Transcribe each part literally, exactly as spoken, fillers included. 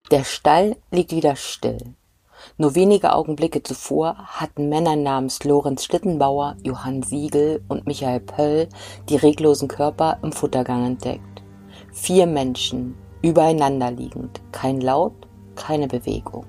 Der Stall liegt wieder still. Nur wenige Augenblicke zuvor hatten Männer namens Lorenz Schlittenbauer, Johann Siegel und Michael Pöll die reglosen Körper im Futtergang entdeckt. Vier Menschen, übereinander liegend, kein Laut, keine Bewegung.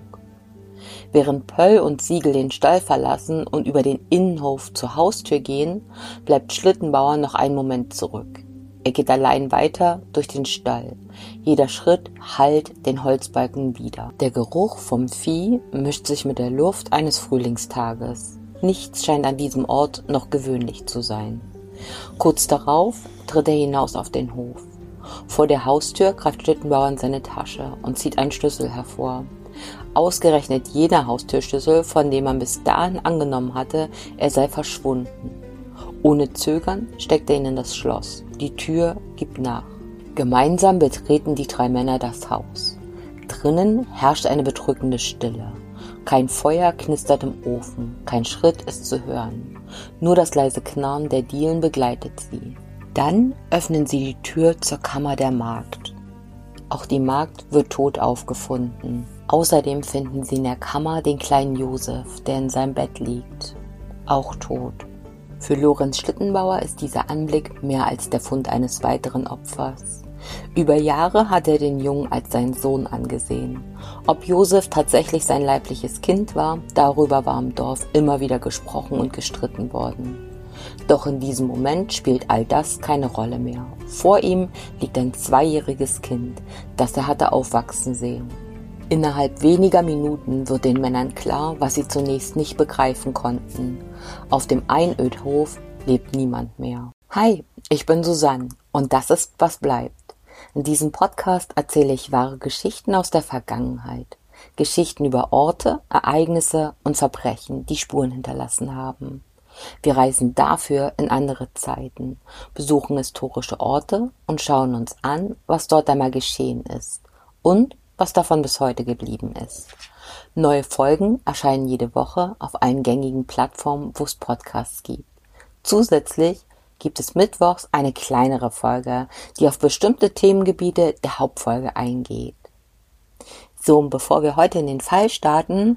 Während Pöll und Siegel den Stall verlassen und über den Innenhof zur Haustür gehen, bleibt Schlittenbauer noch einen Moment zurück. Er geht allein weiter durch den Stall. Jeder Schritt hallt den Holzbalken wider. Der Geruch vom Vieh mischt sich mit der Luft eines Frühlingstages. Nichts scheint an diesem Ort noch gewöhnlich zu sein. Kurz darauf tritt er hinaus auf den Hof. Vor der Haustür greift Schlittenbauer in seine Tasche und zieht einen Schlüssel hervor. Ausgerechnet jener Haustürschlüssel, von dem man bis dahin angenommen hatte, er sei verschwunden. Ohne Zögern steckt er ihn in das Schloss. Die Tür gibt nach. Gemeinsam betreten die drei Männer das Haus. Drinnen herrscht eine bedrückende Stille. Kein Feuer knistert im Ofen, kein Schritt ist zu hören. Nur das leise Knarren der Dielen begleitet sie. Dann öffnen sie die Tür zur Kammer der Magd. Auch die Magd wird tot aufgefunden. Außerdem finden sie in der Kammer den kleinen Josef, der in seinem Bett liegt, auch tot. Für Lorenz Schlittenbauer ist dieser Anblick mehr als der Fund eines weiteren Opfers. Über Jahre hat er den Jungen als seinen Sohn angesehen. Ob Josef tatsächlich sein leibliches Kind war, darüber war im Dorf immer wieder gesprochen und gestritten worden. Doch in diesem Moment spielt all das keine Rolle mehr. Vor ihm liegt ein zweijähriges Kind, das er hatte aufwachsen sehen. Innerhalb weniger Minuten wird den Männern klar, was sie zunächst nicht begreifen konnten. Auf dem Einödhof lebt niemand mehr. Hi, ich bin Susanne und das ist Was bleibt. In diesem Podcast erzähle ich wahre Geschichten aus der Vergangenheit. Geschichten über Orte, Ereignisse und Verbrechen, die Spuren hinterlassen haben. Wir reisen dafür in andere Zeiten, besuchen historische Orte und schauen uns an, was dort einmal geschehen ist und was davon bis heute geblieben ist. Neue Folgen erscheinen jede Woche auf allen gängigen Plattformen, wo es Podcasts gibt. Zusätzlich gibt es mittwochs eine kleinere Folge, die auf bestimmte Themengebiete der Hauptfolge eingeht. So, und bevor wir heute in den Fall starten,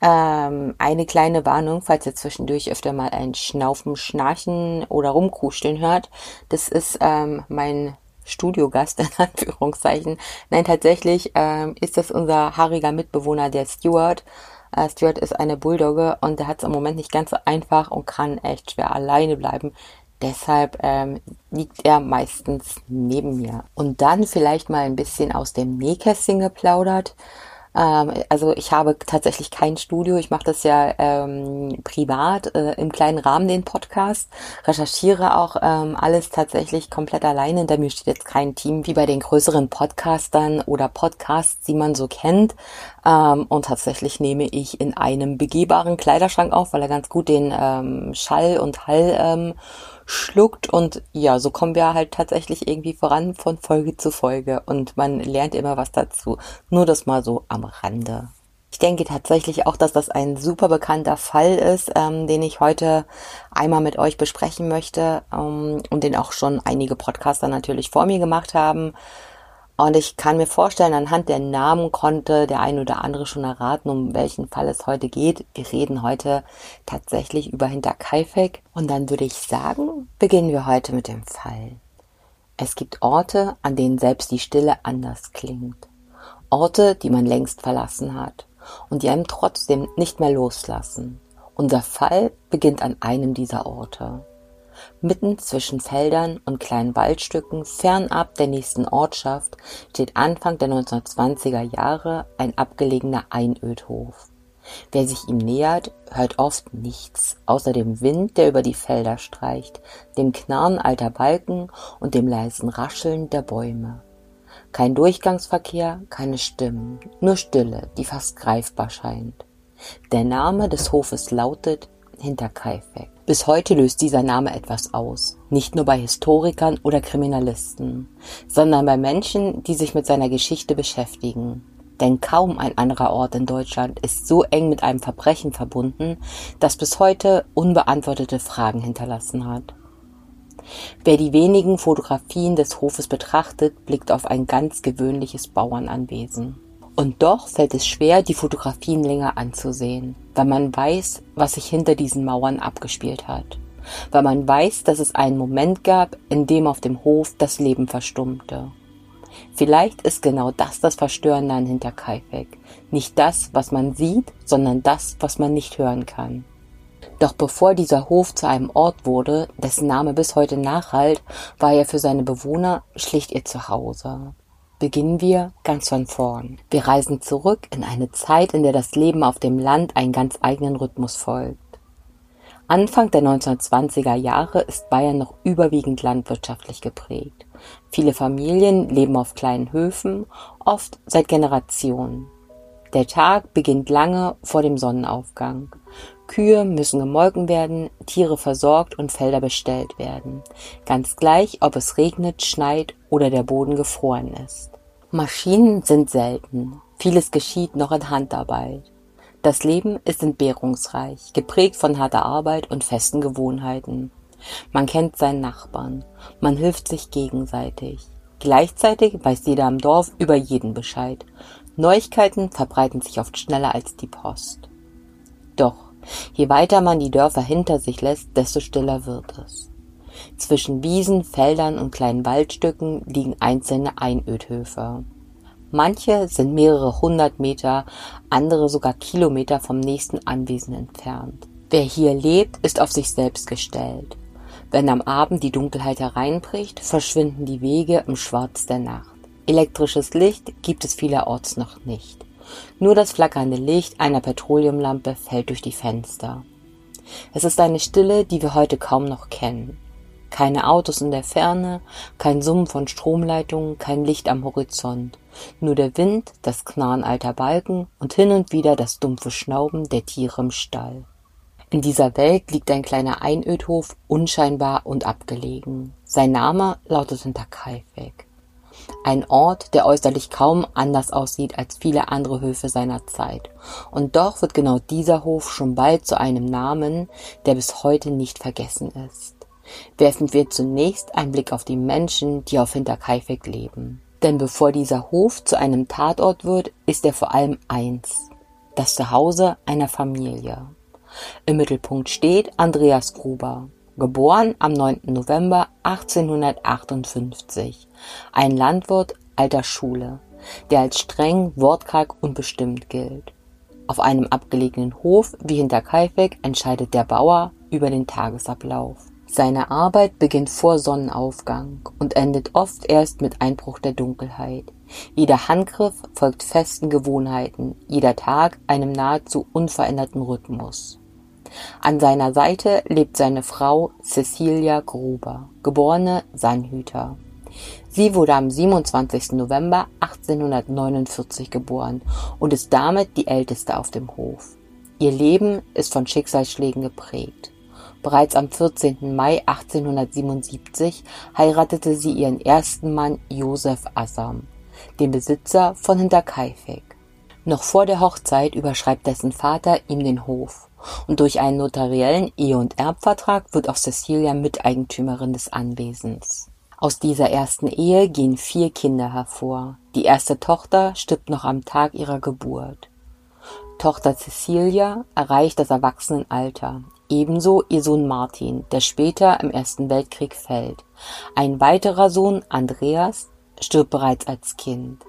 ähm, eine kleine Warnung, falls ihr zwischendurch öfter mal ein Schnaufen, Schnarchen oder Rumkuscheln hört. Das ist ähm, mein Studiogast, in Anführungszeichen. Nein, tatsächlich ähm, ist das unser haariger Mitbewohner, der Stuart. Äh, Stuart ist eine Bulldogge und der hat es im Moment nicht ganz so einfach und kann echt schwer alleine bleiben. Deshalb ähm, liegt er meistens neben mir. Und dann vielleicht mal ein bisschen aus dem Nähkästchen geplaudert. Ähm, also ich habe tatsächlich kein Studio. Ich mache das ja ähm, privat, äh, im kleinen Rahmen, den Podcast. Recherchiere auch ähm, alles tatsächlich komplett alleine. Hinter mir steht jetzt kein Team wie bei den größeren Podcastern oder Podcasts, die man so kennt. Ähm, und tatsächlich nehme ich in einem begehbaren Kleiderschrank auf, weil er ganz gut den ähm, Schall und Hall ähm, schluckt. Und ja, so kommen wir halt tatsächlich irgendwie voran von Folge zu Folge. Und man lernt immer was dazu. Nur das mal so am Rande. Ich denke tatsächlich auch, dass das ein super bekannter Fall ist, ähm, den ich heute einmal mit euch besprechen möchte ähm, und den auch schon einige Podcaster natürlich vor mir gemacht haben. Und ich kann mir vorstellen, anhand der Namen konnte der ein oder andere schon erraten, um welchen Fall es heute geht. Wir reden heute tatsächlich über Hinterkaifeck. Und dann würde ich sagen, beginnen wir heute mit dem Fall. Es gibt Orte, an denen selbst die Stille anders klingt. Orte, die man längst verlassen hat und die einem trotzdem nicht mehr loslassen. Unser Fall beginnt an einem dieser Orte. Mitten zwischen Feldern und kleinen Waldstücken, fernab der nächsten Ortschaft, steht Anfang der neunzehnhundertzwanziger Jahre ein abgelegener Einödhof. Wer sich ihm nähert, hört oft nichts, außer dem Wind, der über die Felder streicht, dem Knarren alter Balken und dem leisen Rascheln der Bäume. Kein Durchgangsverkehr, keine Stimmen, nur Stille, die fast greifbar scheint. Der Name des Hofes lautet Hinterkaifeck. Bis heute löst dieser Name etwas aus, nicht nur bei Historikern oder Kriminalisten, sondern bei Menschen, die sich mit seiner Geschichte beschäftigen. Denn kaum ein anderer Ort in Deutschland ist so eng mit einem Verbrechen verbunden, das bis heute unbeantwortete Fragen hinterlassen hat. Wer die wenigen Fotografien des Hofes betrachtet, blickt auf ein ganz gewöhnliches Bauernanwesen. Und doch fällt es schwer, die Fotografien länger anzusehen, weil man weiß, was sich hinter diesen Mauern abgespielt hat. Weil man weiß, dass es einen Moment gab, in dem auf dem Hof das Leben verstummte. Vielleicht ist genau das das Verstörende an Hinterkaifeck. Nicht das, was man sieht, sondern das, was man nicht hören kann. Doch bevor dieser Hof zu einem Ort wurde, dessen Name bis heute nachhallt, war er für seine Bewohner schlicht ihr Zuhause. Beginnen wir ganz von vorn. Wir reisen zurück in eine Zeit, in der das Leben auf dem Land einen ganz eigenen Rhythmus folgt. Anfang der neunzehnhundertzwanziger Jahre ist Bayern noch überwiegend landwirtschaftlich geprägt. Viele Familien leben auf kleinen Höfen, oft seit Generationen. Der Tag beginnt lange vor dem Sonnenaufgang. Kühe müssen gemolken werden, Tiere versorgt und Felder bestellt werden. Ganz gleich, ob es regnet, schneit oder der Boden gefroren ist. Maschinen sind selten. Vieles geschieht noch in Handarbeit. Das Leben ist entbehrungsreich, geprägt von harter Arbeit und festen Gewohnheiten. Man kennt seinen Nachbarn, man hilft sich gegenseitig. Gleichzeitig weiß jeder im Dorf über jeden Bescheid. Neuigkeiten verbreiten sich oft schneller als die Post. Doch, je weiter man die Dörfer hinter sich lässt, desto stiller wird es. Zwischen Wiesen, Feldern und kleinen Waldstücken liegen einzelne Einödhöfe. Manche sind mehrere hundert Meter, andere sogar Kilometer vom nächsten Anwesen entfernt. Wer hier lebt, ist auf sich selbst gestellt. Wenn am Abend die Dunkelheit hereinbricht, verschwinden die Wege im Schwarz der Nacht. Elektrisches Licht gibt es vielerorts noch nicht. Nur das flackernde Licht einer Petroleumlampe fällt durch die Fenster. Es ist eine Stille, die wir heute kaum noch kennen. Keine Autos in der Ferne, kein Summen von Stromleitungen, kein Licht am Horizont. Nur der Wind, das Knarren alter Balken und hin und wieder das dumpfe Schnauben der Tiere im Stall. In dieser Welt liegt ein kleiner Einödhof, unscheinbar und abgelegen. Sein Name lautet Hinterkaifeck. Ein Ort, der äußerlich kaum anders aussieht als viele andere Höfe seiner Zeit. Und doch wird genau dieser Hof schon bald zu einem Namen, der bis heute nicht vergessen ist. Werfen wir zunächst einen Blick auf die Menschen, die auf Hinterkaifeck leben. Denn bevor dieser Hof zu einem Tatort wird, ist er vor allem eins: das Zuhause einer Familie. Im Mittelpunkt steht Andreas Gruber, geboren am neunten November achtzehnhundertachtundfünfzig, ein Landwirt alter Schule, der als streng, wortkarg und bestimmt gilt. Auf einem abgelegenen Hof wie Hinterkaifeck entscheidet der Bauer über den Tagesablauf. Seine Arbeit beginnt vor Sonnenaufgang und endet oft erst mit Einbruch der Dunkelheit. Jeder Handgriff folgt festen Gewohnheiten, jeder Tag einem nahezu unveränderten Rhythmus. An seiner Seite lebt seine Frau Cäcilia Gruber, geborene Sannhüter. Sie wurde am siebenundzwanzigsten November achtzehnhundertneunundvierzig geboren und ist damit die älteste auf dem Hof. Ihr Leben ist von Schicksalsschlägen geprägt. Bereits am vierzehnten Mai achtzehnhundertsiebenundsiebzig heiratete sie ihren ersten Mann Josef Assam, den Besitzer von Hinterkaifeck. Noch vor der Hochzeit überschreibt dessen Vater ihm den Hof und durch einen notariellen Ehe- und Erbvertrag wird auch Cäcilia Miteigentümerin des Anwesens. Aus dieser ersten Ehe gehen vier Kinder hervor. Die erste Tochter stirbt noch am Tag ihrer Geburt. Tochter Cäcilia erreicht das Erwachsenenalter. Ebenso ihr Sohn Martin, der später im Ersten Weltkrieg fällt. Ein weiterer Sohn, Andreas, stirbt bereits als Kind.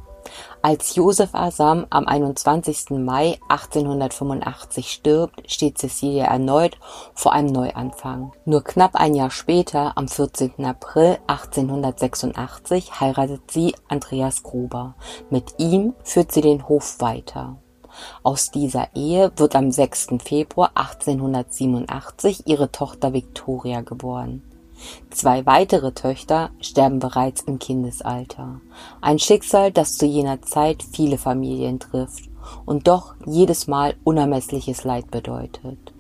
Als Josef Assam am einundzwanzigsten Mai achtzehnhundertfünfundachtzig stirbt, steht Cäcilia erneut vor einem Neuanfang. Nur knapp ein Jahr später, am vierzehnten April achtzehnhundertsechsundachtzig, heiratet sie Andreas Gruber. Mit ihm führt sie den Hof weiter. Aus dieser Ehe wird am sechsten Februar achtzehnhundertsiebenundachtzig ihre Tochter Viktoria geboren. Zwei weitere Töchter sterben bereits im Kindesalter. Ein Schicksal, das zu jener Zeit viele Familien trifft und doch jedes Mal unermessliches Leid bedeutet.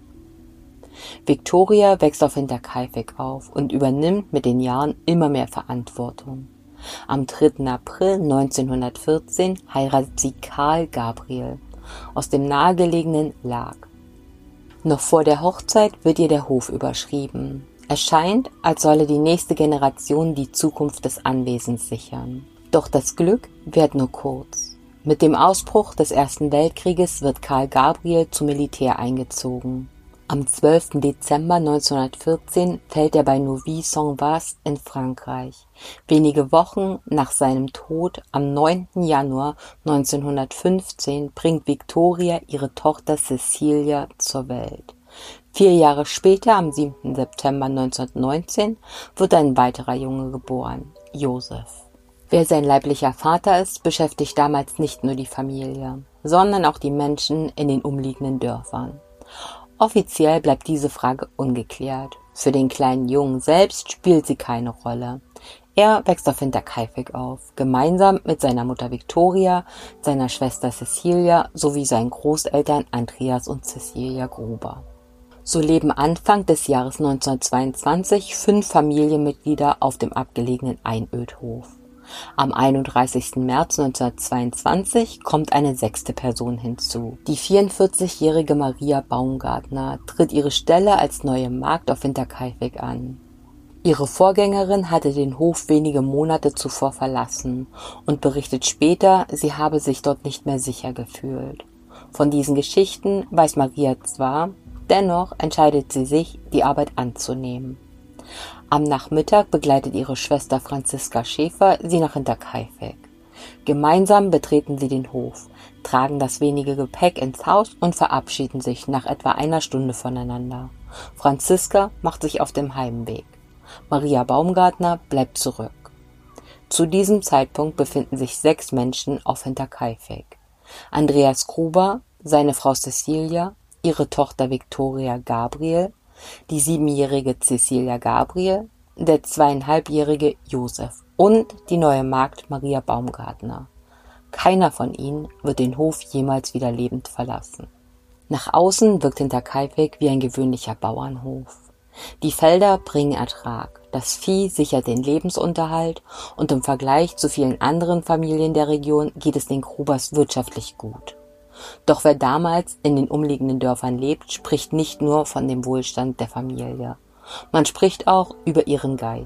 Viktoria wächst auf Hinterkaifeck auf und übernimmt mit den Jahren immer mehr Verantwortung. Am dritten April neunzehnhundertvierzehn heiratet sie Karl Gabriel aus dem nahegelegenen Lag. Noch vor der Hochzeit wird ihr der Hof überschrieben. Es scheint, als solle die nächste Generation die Zukunft des Anwesens sichern. Doch das Glück währt nur kurz. Mit dem Ausbruch des Ersten Weltkrieges wird Karl Gabriel zum Militär eingezogen. Am zwölften Dezember neunzehnhundertvierzehn fällt er bei Neuvy-Saint-Vaast in Frankreich. Wenige Wochen nach seinem Tod, am neunten Januar neunzehnhundertfünfzehn, bringt Victoria ihre Tochter Cecilia zur Welt. Vier Jahre später, am siebten September neunzehnhundertneunzehn, wird ein weiterer Junge geboren, Joseph. Wer sein leiblicher Vater ist, beschäftigt damals nicht nur die Familie, sondern auch die Menschen in den umliegenden Dörfern. Offiziell bleibt diese Frage ungeklärt. Für den kleinen Jungen selbst spielt sie keine Rolle. Er wächst auf Hinterkaifeck auf, gemeinsam mit seiner Mutter Victoria, seiner Schwester Cecilia sowie seinen Großeltern Andreas und Cecilia Gruber. So leben Anfang des Jahres neunzehnhundertzweiundzwanzig fünf Familienmitglieder auf dem abgelegenen Einödhof. Am einunddreißigsten März neunzehnhundertzweiundzwanzig kommt eine sechste Person hinzu. Die vierundvierzigjährige Maria Baumgartner tritt ihre Stelle als neue Magd auf Hinterkaifeck an. Ihre Vorgängerin hatte den Hof wenige Monate zuvor verlassen und berichtet später, sie habe sich dort nicht mehr sicher gefühlt. Von diesen Geschichten weiß Maria zwar, dennoch entscheidet sie sich, die Arbeit anzunehmen. Am Nachmittag begleitet ihre Schwester Franziska Schäfer sie nach Hinterkaifeck. Gemeinsam betreten sie den Hof, tragen das wenige Gepäck ins Haus und verabschieden sich nach etwa einer Stunde voneinander. Franziska macht sich auf den Heimweg. Maria Baumgartner bleibt zurück. Zu diesem Zeitpunkt befinden sich sechs Menschen auf Hinterkaifeck. Andreas Gruber, seine Frau Cecilia, ihre Tochter Victoria Gabriel, die siebenjährige Cecilia Gabriel, der zweieinhalbjährige Josef und die neue Magd Maria Baumgartner. Keiner von ihnen wird den Hof jemals wieder lebend verlassen. Nach außen wirkt Hinterkaifeck wie ein gewöhnlicher Bauernhof. Die Felder bringen Ertrag, das Vieh sichert den Lebensunterhalt und im Vergleich zu vielen anderen Familien der Region geht es den Grubers wirtschaftlich gut. Doch wer damals in den umliegenden Dörfern lebt, spricht nicht nur von dem Wohlstand der Familie. Man spricht auch über ihren Geiz.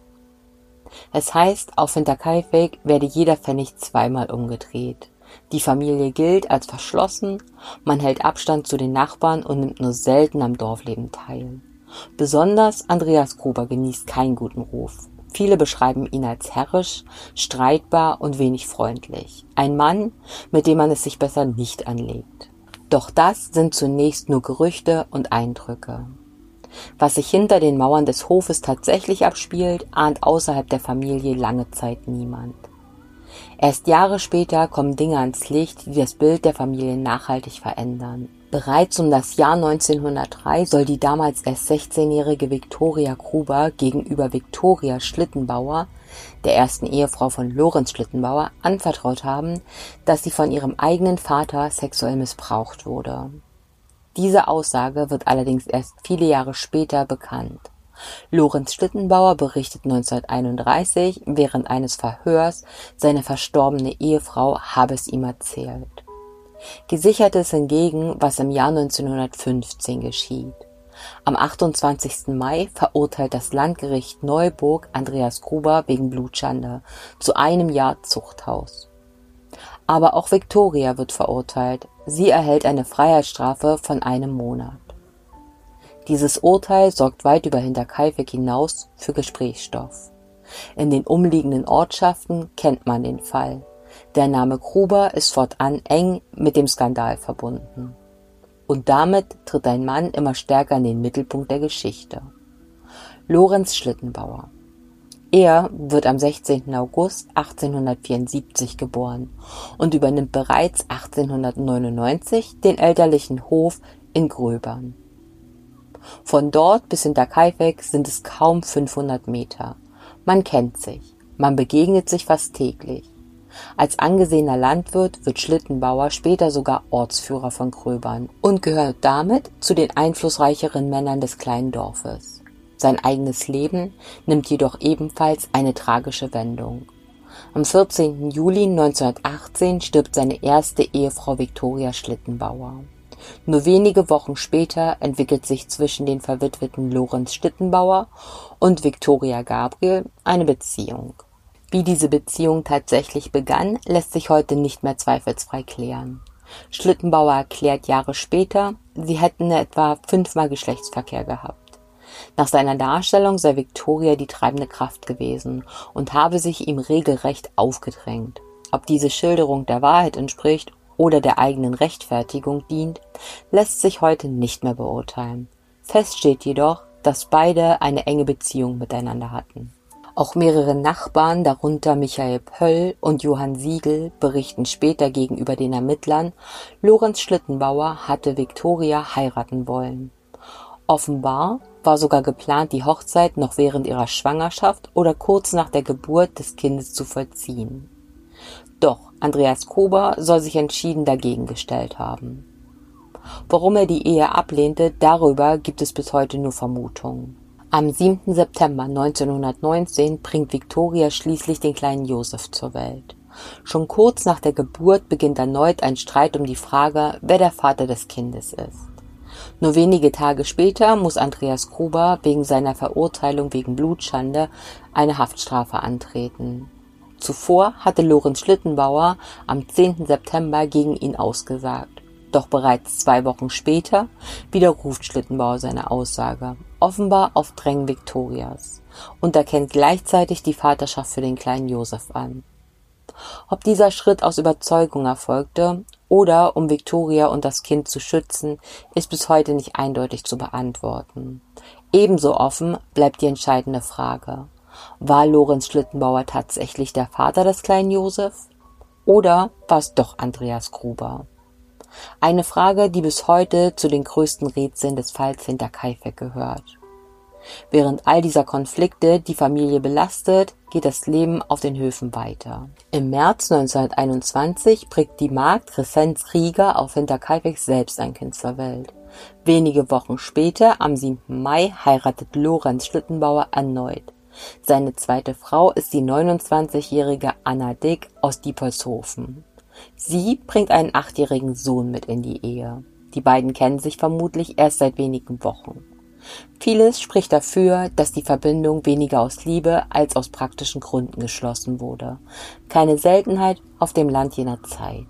Es heißt, auf Hinterkaifeck werde jeder Pfennig zweimal umgedreht. Die Familie gilt als verschlossen, man hält Abstand zu den Nachbarn und nimmt nur selten am Dorfleben teil. Besonders Andreas Gruber genießt keinen guten Ruf. Viele beschreiben ihn als herrisch, streitbar und wenig freundlich. Ein Mann, mit dem man es sich besser nicht anlegt. Doch das sind zunächst nur Gerüchte und Eindrücke. Was sich hinter den Mauern des Hofes tatsächlich abspielt, ahnt außerhalb der Familie lange Zeit niemand. Erst Jahre später kommen Dinge ans Licht, die das Bild der Familie nachhaltig verändern. Bereits um das Jahr neunzehnhundertdrei soll die damals erst sechzehnjährige Victoria Gruber gegenüber Victoria Schlittenbauer, der ersten Ehefrau von Lorenz Schlittenbauer, anvertraut haben, dass sie von ihrem eigenen Vater sexuell missbraucht wurde. Diese Aussage wird allerdings erst viele Jahre später bekannt. Lorenz Schlittenbauer berichtet neunzehnhunderteinunddreißig während eines Verhörs, seine verstorbene Ehefrau habe es ihm erzählt. Gesichert ist hingegen, was im Jahr neunzehnhundertfünfzehn geschieht. Am achtundzwanzigsten Mai verurteilt das Landgericht Neuburg Andreas Gruber wegen Blutschande zu einem Jahr Zuchthaus. Aber auch Victoria wird verurteilt. Sie erhält eine Freiheitsstrafe von einem Monat. Dieses Urteil sorgt weit über Hinterkaifeck hinaus für Gesprächsstoff. In den umliegenden Ortschaften kennt man den Fall. Der Name Gruber ist fortan eng mit dem Skandal verbunden. Und damit tritt ein Mann immer stärker in den Mittelpunkt der Geschichte. Lorenz Schlittenbauer. Er wird am sechzehnten August achtzehnhundertvierundsiebzig geboren und übernimmt bereits achtzehnhundertneunundneunzig den elterlichen Hof in Gröbern. Von dort bis Hinterkaifeck sind es kaum fünfhundert Meter. Man kennt sich, man begegnet sich fast täglich. Als angesehener Landwirt wird Schlittenbauer später sogar Ortsführer von Gröbern und gehört damit zu den einflussreicheren Männern des kleinen Dorfes. Sein eigenes Leben nimmt jedoch ebenfalls eine tragische Wendung. Am vierzehnten Juli neunzehnhundertachtzehn stirbt seine erste Ehefrau Victoria Schlittenbauer. Nur wenige Wochen später entwickelt sich zwischen den verwitweten Lorenz Schlittenbauer und Victoria Gabriel eine Beziehung. Wie diese Beziehung tatsächlich begann, lässt sich heute nicht mehr zweifelsfrei klären. Schlittenbauer erklärt Jahre später, sie hätten etwa fünfmal Geschlechtsverkehr gehabt. Nach seiner Darstellung sei Viktoria die treibende Kraft gewesen und habe sich ihm regelrecht aufgedrängt. Ob diese Schilderung der Wahrheit entspricht oder der eigenen Rechtfertigung dient, lässt sich heute nicht mehr beurteilen. Fest steht jedoch, dass beide eine enge Beziehung miteinander hatten. Auch mehrere Nachbarn, darunter Michael Pöll und Johann Siegel, berichten später gegenüber den Ermittlern, Lorenz Schlittenbauer hatte Viktoria heiraten wollen. Offenbar war sogar geplant, die Hochzeit noch während ihrer Schwangerschaft oder kurz nach der Geburt des Kindes zu vollziehen. Doch Andreas Gruber soll sich entschieden dagegen gestellt haben. Warum er die Ehe ablehnte, darüber gibt es bis heute nur Vermutungen. Am siebten September neunzehnhundertneunzehn bringt Viktoria schließlich den kleinen Josef zur Welt. Schon kurz nach der Geburt beginnt erneut ein Streit um die Frage, wer der Vater des Kindes ist. Nur wenige Tage später muss Andreas Gruber wegen seiner Verurteilung wegen Blutschande eine Haftstrafe antreten. Zuvor hatte Lorenz Schlittenbauer am zehnten September gegen ihn ausgesagt. Doch bereits zwei Wochen später widerruft Schlittenbauer seine Aussage, offenbar auf Drängen Viktorias, und erkennt gleichzeitig die Vaterschaft für den kleinen Josef an. Ob dieser Schritt aus Überzeugung erfolgte oder um Viktoria und das Kind zu schützen, ist bis heute nicht eindeutig zu beantworten. Ebenso offen bleibt die entscheidende Frage: War Lorenz Schlittenbauer tatsächlich der Vater des kleinen Josef? Oder war es doch Andreas Gruber? Eine Frage, die bis heute zu den größten Rätseln des Falls Hinterkaifeck gehört. Während all dieser Konflikte die Familie belastet, geht das Leben auf den Höfen weiter. Im März neunzehnhunderteinundzwanzig bringt die Magd Crescenz Rieger auf Hinterkaifeck selbst ein Kind zur Welt. Wenige Wochen später, am siebten Mai, heiratet Lorenz Schlittenbauer erneut. Seine zweite Frau ist die neunundzwanzigjährige Anna Dick aus Diepolshofen. Sie bringt einen achtjährigen Sohn mit in die Ehe. Die beiden kennen sich vermutlich erst seit wenigen Wochen. Vieles spricht dafür, dass die Verbindung weniger aus Liebe als aus praktischen Gründen geschlossen wurde. Keine Seltenheit auf dem Land jener Zeit.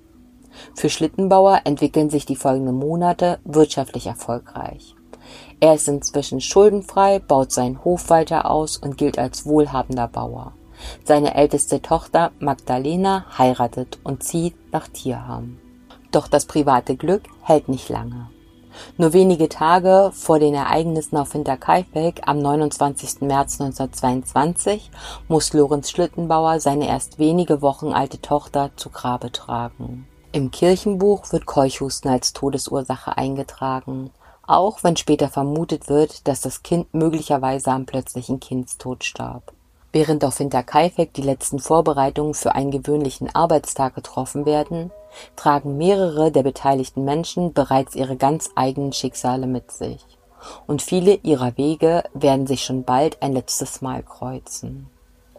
Für Schlittenbauer entwickeln sich die folgenden Monate wirtschaftlich erfolgreich. Er ist inzwischen schuldenfrei, baut seinen Hof weiter aus und gilt als wohlhabender Bauer. Seine älteste Tochter Magdalena heiratet und zieht nach Thierham. Doch das private Glück hält nicht lange. Nur wenige Tage vor den Ereignissen auf Hinterkaifeck am neunundzwanzigsten März neunzehnhundertzweiundzwanzig muss Lorenz Schlittenbauer seine erst wenige Wochen alte Tochter zu Grabe tragen. Im Kirchenbuch wird Keuchhusten als Todesursache eingetragen, auch wenn später vermutet wird, dass das Kind möglicherweise am plötzlichen Kindstod starb. Während auf Hinterkaifeck die letzten Vorbereitungen für einen gewöhnlichen Arbeitstag getroffen werden, tragen mehrere der beteiligten Menschen bereits ihre ganz eigenen Schicksale mit sich. Und viele ihrer Wege werden sich schon bald ein letztes Mal kreuzen.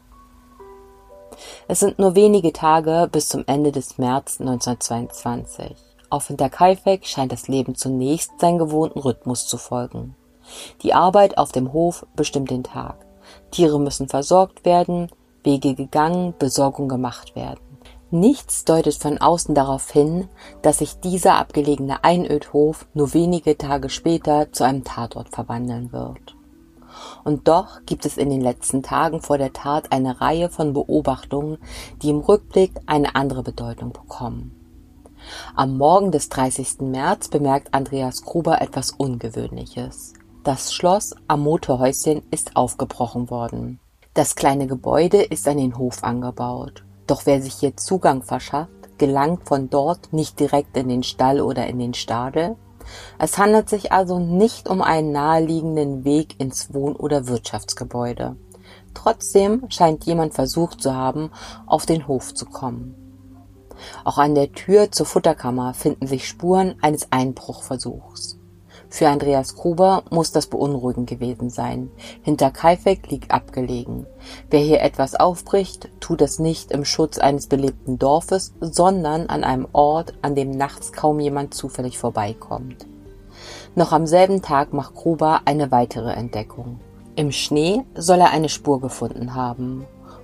Es sind nur wenige Tage bis zum Ende des März neunzehnhundertzweiundzwanzig. Auf Hinterkaifeck scheint das Leben zunächst seinen gewohnten Rhythmus zu folgen. Die Arbeit auf dem Hof bestimmt den Tag. Tiere müssen versorgt werden, Wege gegangen, Besorgung gemacht werden. Nichts deutet von außen darauf hin, dass sich dieser abgelegene Einödhof nur wenige Tage später zu einem Tatort verwandeln wird. Und doch gibt es in den letzten Tagen vor der Tat eine Reihe von Beobachtungen, die im Rückblick eine andere Bedeutung bekommen. Am Morgen des dreißigsten März bemerkt Andreas Gruber etwas Ungewöhnliches. Das Schloss am Motorhäuschen ist aufgebrochen worden. Das kleine Gebäude ist an den Hof angebaut. Doch wer sich hier Zugang verschafft, gelangt von dort nicht direkt in den Stall oder in den Stadel. Es handelt sich also nicht um einen naheliegenden Weg ins Wohn- oder Wirtschaftsgebäude. Trotzdem scheint jemand versucht zu haben, auf den Hof zu kommen. Auch an der Tür zur Futterkammer finden sich Spuren eines Einbruchversuchs. Für Andreas Gruber muss das beunruhigend gewesen sein. Hinterkaifeck liegt abgelegen. Wer hier etwas aufbricht, tut es nicht im Schutz eines belebten Dorfes, sondern an einem Ort, an dem nachts kaum jemand zufällig vorbeikommt. Noch am selben Tag macht Gruber eine weitere Entdeckung. Im Schnee soll er eine Spur gefunden haben.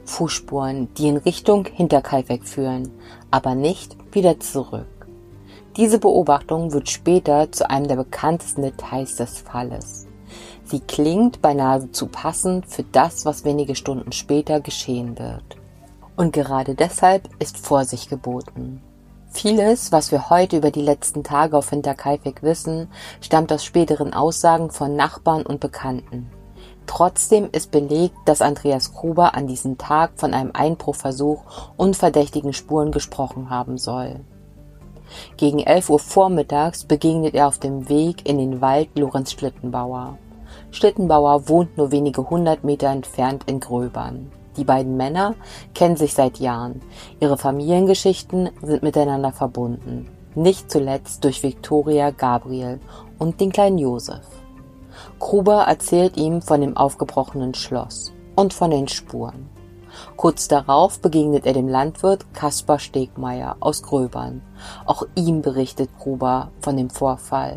Fußspuren, die in Richtung Hinterkaifeck führen, aber nicht wieder zurück. Diese Beobachtung wird später zu einem der bekanntesten Details des Falles. Sie klingt beinahe zu passend für das, was wenige Stunden später geschehen wird. Und gerade deshalb ist Vorsicht geboten. Vieles, was wir heute über die letzten Tage auf Hinterkaifeck wissen, stammt aus späteren Aussagen von Nachbarn und Bekannten. Trotzdem ist belegt, dass Andreas Gruber an diesem Tag von einem Einbruchversuch und verdächtigen Spuren gesprochen haben soll. Gegen elf Uhr vormittags begegnet er auf dem Weg in den Wald Lorenz Schlittenbauer. Schlittenbauer wohnt nur wenige hundert Meter entfernt in Gröbern. Die beiden Männer kennen sich seit Jahren. Ihre Familiengeschichten sind miteinander verbunden. Nicht zuletzt durch Viktoria Gabriel und den kleinen Josef. Gruber erzählt ihm von dem aufgebrochenen Schloss und von den Spuren. Kurz darauf begegnet er dem Landwirt Kaspar Stegmeier aus Gröbern. Auch ihm berichtet Gruber von dem Vorfall.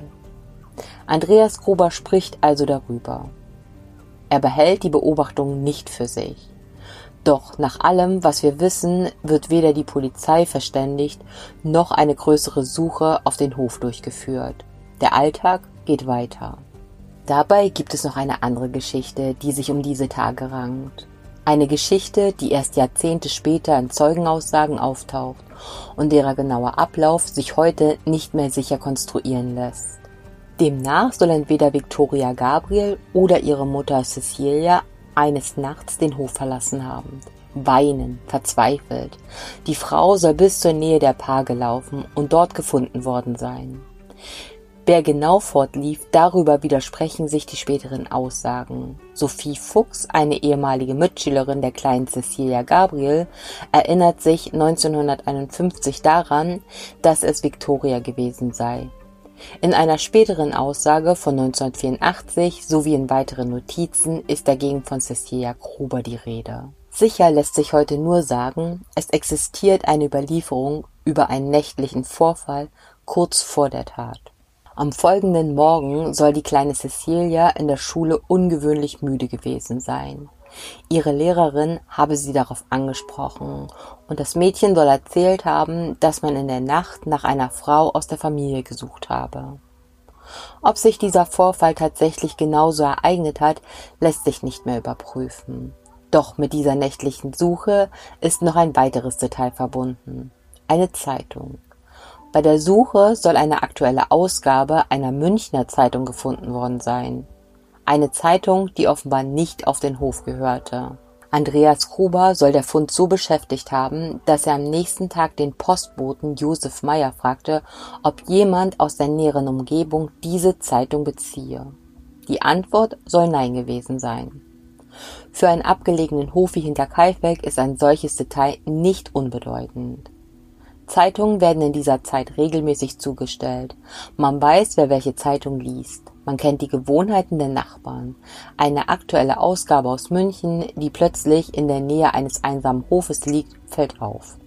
Andreas Gruber spricht also darüber. Er behält die Beobachtung nicht für sich. Doch nach allem, was wir wissen, wird weder die Polizei verständigt, noch eine größere Suche auf den Hof durchgeführt. Der Alltag geht weiter. Dabei gibt es noch eine andere Geschichte, die sich um diese Tage rankt. Eine Geschichte, die erst Jahrzehnte später in Zeugenaussagen auftaucht und deren genauer Ablauf sich heute nicht mehr sicher konstruieren lässt. Demnach soll entweder Viktoria Gabriel oder ihre Mutter Cecilia eines Nachts den Hof verlassen haben. Weinen, verzweifelt. Die Frau soll bis zur Nähe der Paar gelaufen und dort gefunden worden sein. Wer genau fortlief, darüber widersprechen sich die späteren Aussagen. Sophie Fuchs, eine ehemalige Mitschülerin der kleinen Cecilia Gabriel, erinnert sich neunzehnhunderteinundfünfzig daran, dass es Viktoria gewesen sei. In einer späteren Aussage von neunzehnhundertvierundachtzig sowie in weiteren Notizen ist dagegen von Cecilia Gruber die Rede. Sicher lässt sich heute nur sagen, es existiert eine Überlieferung über einen nächtlichen Vorfall kurz vor der Tat. Am folgenden Morgen soll die kleine Cecilia in der Schule ungewöhnlich müde gewesen sein. Ihre Lehrerin habe sie darauf angesprochen und das Mädchen soll erzählt haben, dass man in der Nacht nach einer Frau aus der Familie gesucht habe. Ob sich dieser Vorfall tatsächlich genauso ereignet hat, lässt sich nicht mehr überprüfen. Doch mit dieser nächtlichen Suche ist noch ein weiteres Detail verbunden: eine Zeitung. Bei der Suche soll eine aktuelle Ausgabe einer Münchner Zeitung gefunden worden sein. Eine Zeitung, die offenbar nicht auf den Hof gehörte. Andreas Gruber soll der Fund so beschäftigt haben, dass er am nächsten Tag den Postboten Josef Meyer fragte, ob jemand aus der näheren Umgebung diese Zeitung beziehe. Die Antwort soll Nein gewesen sein. Für einen abgelegenen Hof wie Hinterkaifeck ist ein solches Detail nicht unbedeutend. Zeitungen werden in dieser Zeit regelmäßig zugestellt. Man weiß, wer welche Zeitung liest. Man kennt die Gewohnheiten der Nachbarn. Eine aktuelle Ausgabe aus München, die plötzlich in der Nähe eines einsamen Hofes liegt, fällt auf.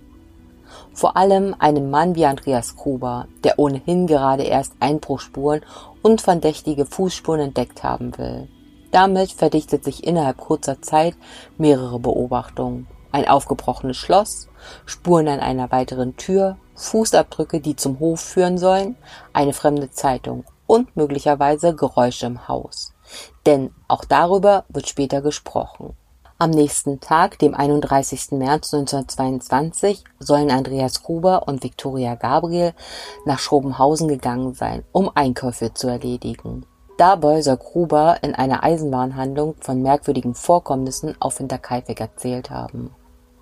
Vor allem einem Mann wie Andreas Gruber, der ohnehin gerade erst Einbruchsspuren und verdächtige Fußspuren entdeckt haben will. Damit verdichtet sich innerhalb kurzer Zeit mehrere Beobachtungen. Ein aufgebrochenes Schloss, Spuren an einer weiteren Tür, Fußabdrücke, die zum Hof führen sollen, eine fremde Zeitung und möglicherweise Geräusche im Haus. Denn auch darüber wird später gesprochen. Am nächsten Tag, dem einunddreißigsten März neunzehnhundertzweiundzwanzig, sollen Andreas Gruber und Viktoria Gabriel nach Schrobenhausen gegangen sein, um Einkäufe zu erledigen. Dabei soll Gruber in einer Eisenwarenhandlung von merkwürdigen Vorkommnissen auf Hinterkaifeck erzählt haben.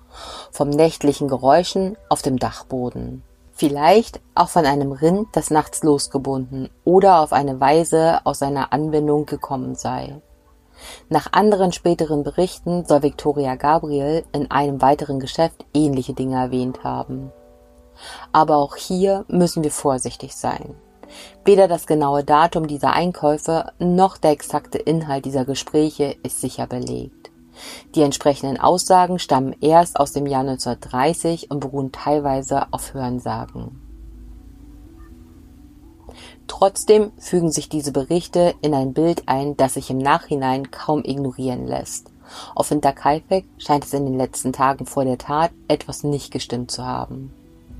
Vom nächtlichen Geräuschen auf dem Dachboden. Vielleicht auch von einem Rind, das nachts losgebunden oder auf eine Weise aus seiner Anwendung gekommen sei. Nach anderen späteren Berichten soll Viktoria Gabriel in einem weiteren Geschäft ähnliche Dinge erwähnt haben. Aber auch hier müssen wir vorsichtig sein. Weder das genaue Datum dieser Einkäufe noch der exakte Inhalt dieser Gespräche ist sicher belegt. Die entsprechenden Aussagen stammen erst aus dem Jahr neunzehnhundertdreißig und beruhen teilweise auf Hörensagen. Trotzdem fügen sich diese Berichte in ein Bild ein, das sich im Nachhinein kaum ignorieren lässt. Auf Hinterkaifeck scheint es in den letzten Tagen vor der Tat etwas nicht gestimmt zu haben.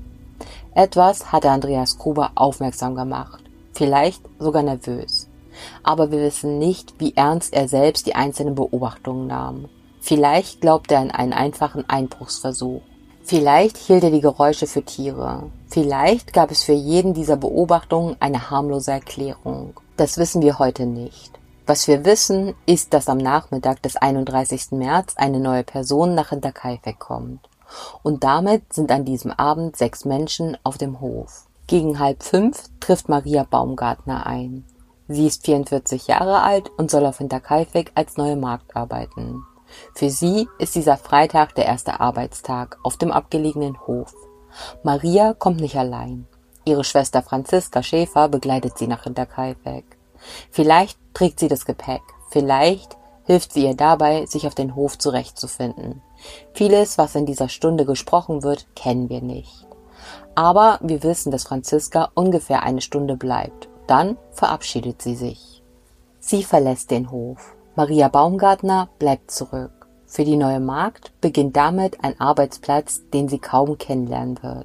Etwas hatte Andreas Gruber aufmerksam gemacht, vielleicht sogar nervös. Aber wir wissen nicht, wie ernst er selbst die einzelnen Beobachtungen nahm. Vielleicht glaubte er an einen einfachen Einbruchsversuch. Vielleicht hielt er die Geräusche für Tiere. Vielleicht gab es für jeden dieser Beobachtungen eine harmlose Erklärung. Das wissen wir heute nicht. Was wir wissen, ist, dass am Nachmittag des einunddreißigsten März eine neue Person nach Hinterkaifeck kommt. Und damit sind an diesem Abend sechs Menschen auf dem Hof. Gegen halb fünf trifft Maria Baumgartner ein. Sie ist vierundvierzig Jahre alt und soll auf Hinterkaifeck als neue Magd arbeiten. Für sie ist dieser Freitag der erste Arbeitstag auf dem abgelegenen Hof. Maria kommt nicht allein. Ihre Schwester Franziska Schäfer begleitet sie nach Hinterkaifeck. Vielleicht trägt sie das Gepäck, vielleicht hilft sie ihr dabei, sich auf den Hof zurechtzufinden. Vieles, was in dieser Stunde gesprochen wird, kennen wir nicht. Aber wir wissen, dass Franziska ungefähr eine Stunde bleibt. Dann verabschiedet sie sich. Sie verlässt den Hof. Maria Baumgartner bleibt zurück. Für die neue Magd beginnt damit ein Arbeitsplatz, den sie kaum kennenlernen wird.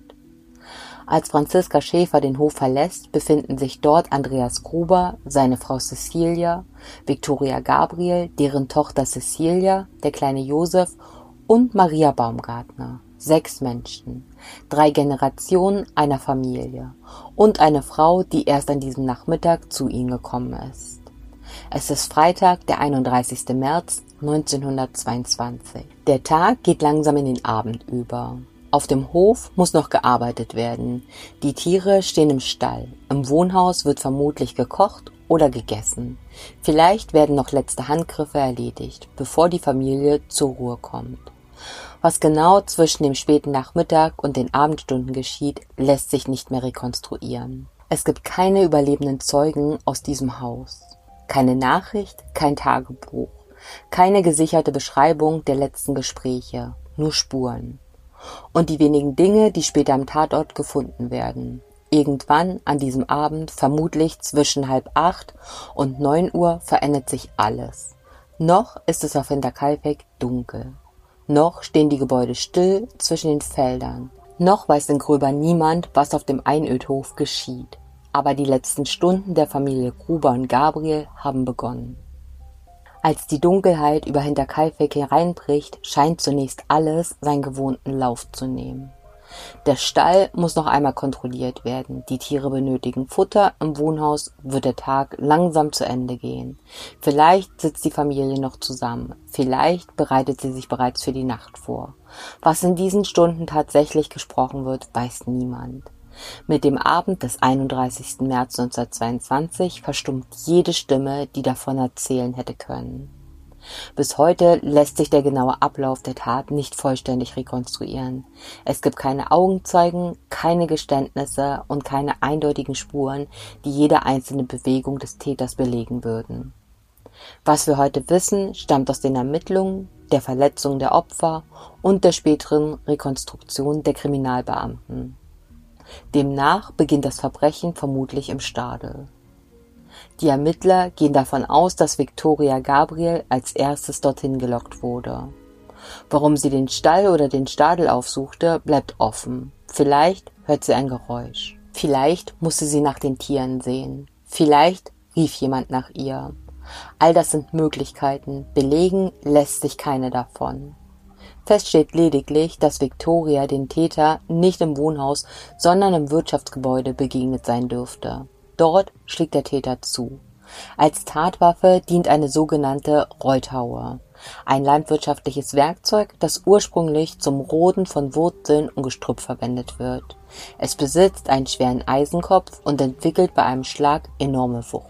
Als Franziska Schäfer den Hof verlässt, befinden sich dort Andreas Gruber, seine Frau Cecilia, Viktoria Gabriel, deren Tochter Cecilia, der kleine Josef und Maria Baumgartner. Sechs Menschen, drei Generationen einer Familie und eine Frau, die erst an diesem Nachmittag zu ihnen gekommen ist. Es ist Freitag, der einunddreißigste März neunzehnhundertzweiundzwanzig. Der Tag geht langsam in den Abend über. Auf dem Hof muss noch gearbeitet werden. Die Tiere stehen im Stall. Im Wohnhaus wird vermutlich gekocht oder gegessen. Vielleicht werden noch letzte Handgriffe erledigt, bevor die Familie zur Ruhe kommt. Was genau zwischen dem späten Nachmittag und den Abendstunden geschieht, lässt sich nicht mehr rekonstruieren. Es gibt keine überlebenden Zeugen aus diesem Haus. Keine Nachricht, kein Tagebuch, keine gesicherte Beschreibung der letzten Gespräche, nur Spuren. Und die wenigen Dinge, die später am Tatort gefunden werden. Irgendwann an diesem Abend, vermutlich zwischen halb acht und neun Uhr, verändert sich alles. Noch ist es auf Hinterkaifeck dunkel. Noch stehen die Gebäude still zwischen den Feldern. Noch weiß in Gröber niemand, was auf dem Einödhof geschieht. Aber die letzten Stunden der Familie Gruber und Gabriel haben begonnen. Als die Dunkelheit über Hinterkaifeck hereinbricht, scheint zunächst alles seinen gewohnten Lauf zu nehmen. Der Stall muss noch einmal kontrolliert werden. Die Tiere benötigen Futter. Im Wohnhaus wird der Tag langsam zu Ende gehen. Vielleicht sitzt die Familie noch zusammen. Vielleicht bereitet sie sich bereits für die Nacht vor. Was in diesen Stunden tatsächlich gesprochen wird, weiß niemand. Mit dem Abend des einunddreißigsten März neunzehnhundertzweiundzwanzig verstummt jede Stimme, die davon erzählen hätte können. Bis heute lässt sich der genaue Ablauf der Tat nicht vollständig rekonstruieren. Es gibt keine Augenzeugen, keine Geständnisse und keine eindeutigen Spuren, die jede einzelne Bewegung des Täters belegen würden. Was wir heute wissen, stammt aus den Ermittlungen, der Verletzung der Opfer und der späteren Rekonstruktion der Kriminalbeamten. Demnach beginnt das Verbrechen vermutlich im Stadel. Die Ermittler gehen davon aus, dass Viktoria Gabriel als erstes dorthin gelockt wurde. Warum sie den Stall oder den Stadel aufsuchte, bleibt offen. Vielleicht hört sie ein Geräusch. Vielleicht musste sie nach den Tieren sehen. Vielleicht rief jemand nach ihr. All das sind Möglichkeiten, belegen lässt sich keine davon. Fest steht lediglich, dass Viktoria den Täter nicht im Wohnhaus, sondern im Wirtschaftsgebäude begegnet sein dürfte. Dort schlägt der Täter zu. Als Tatwaffe dient eine sogenannte Reuthaue, ein landwirtschaftliches Werkzeug, das ursprünglich zum Roden von Wurzeln und Gestrüpp verwendet wird. Es besitzt einen schweren Eisenkopf und entwickelt bei einem Schlag enorme Wucht.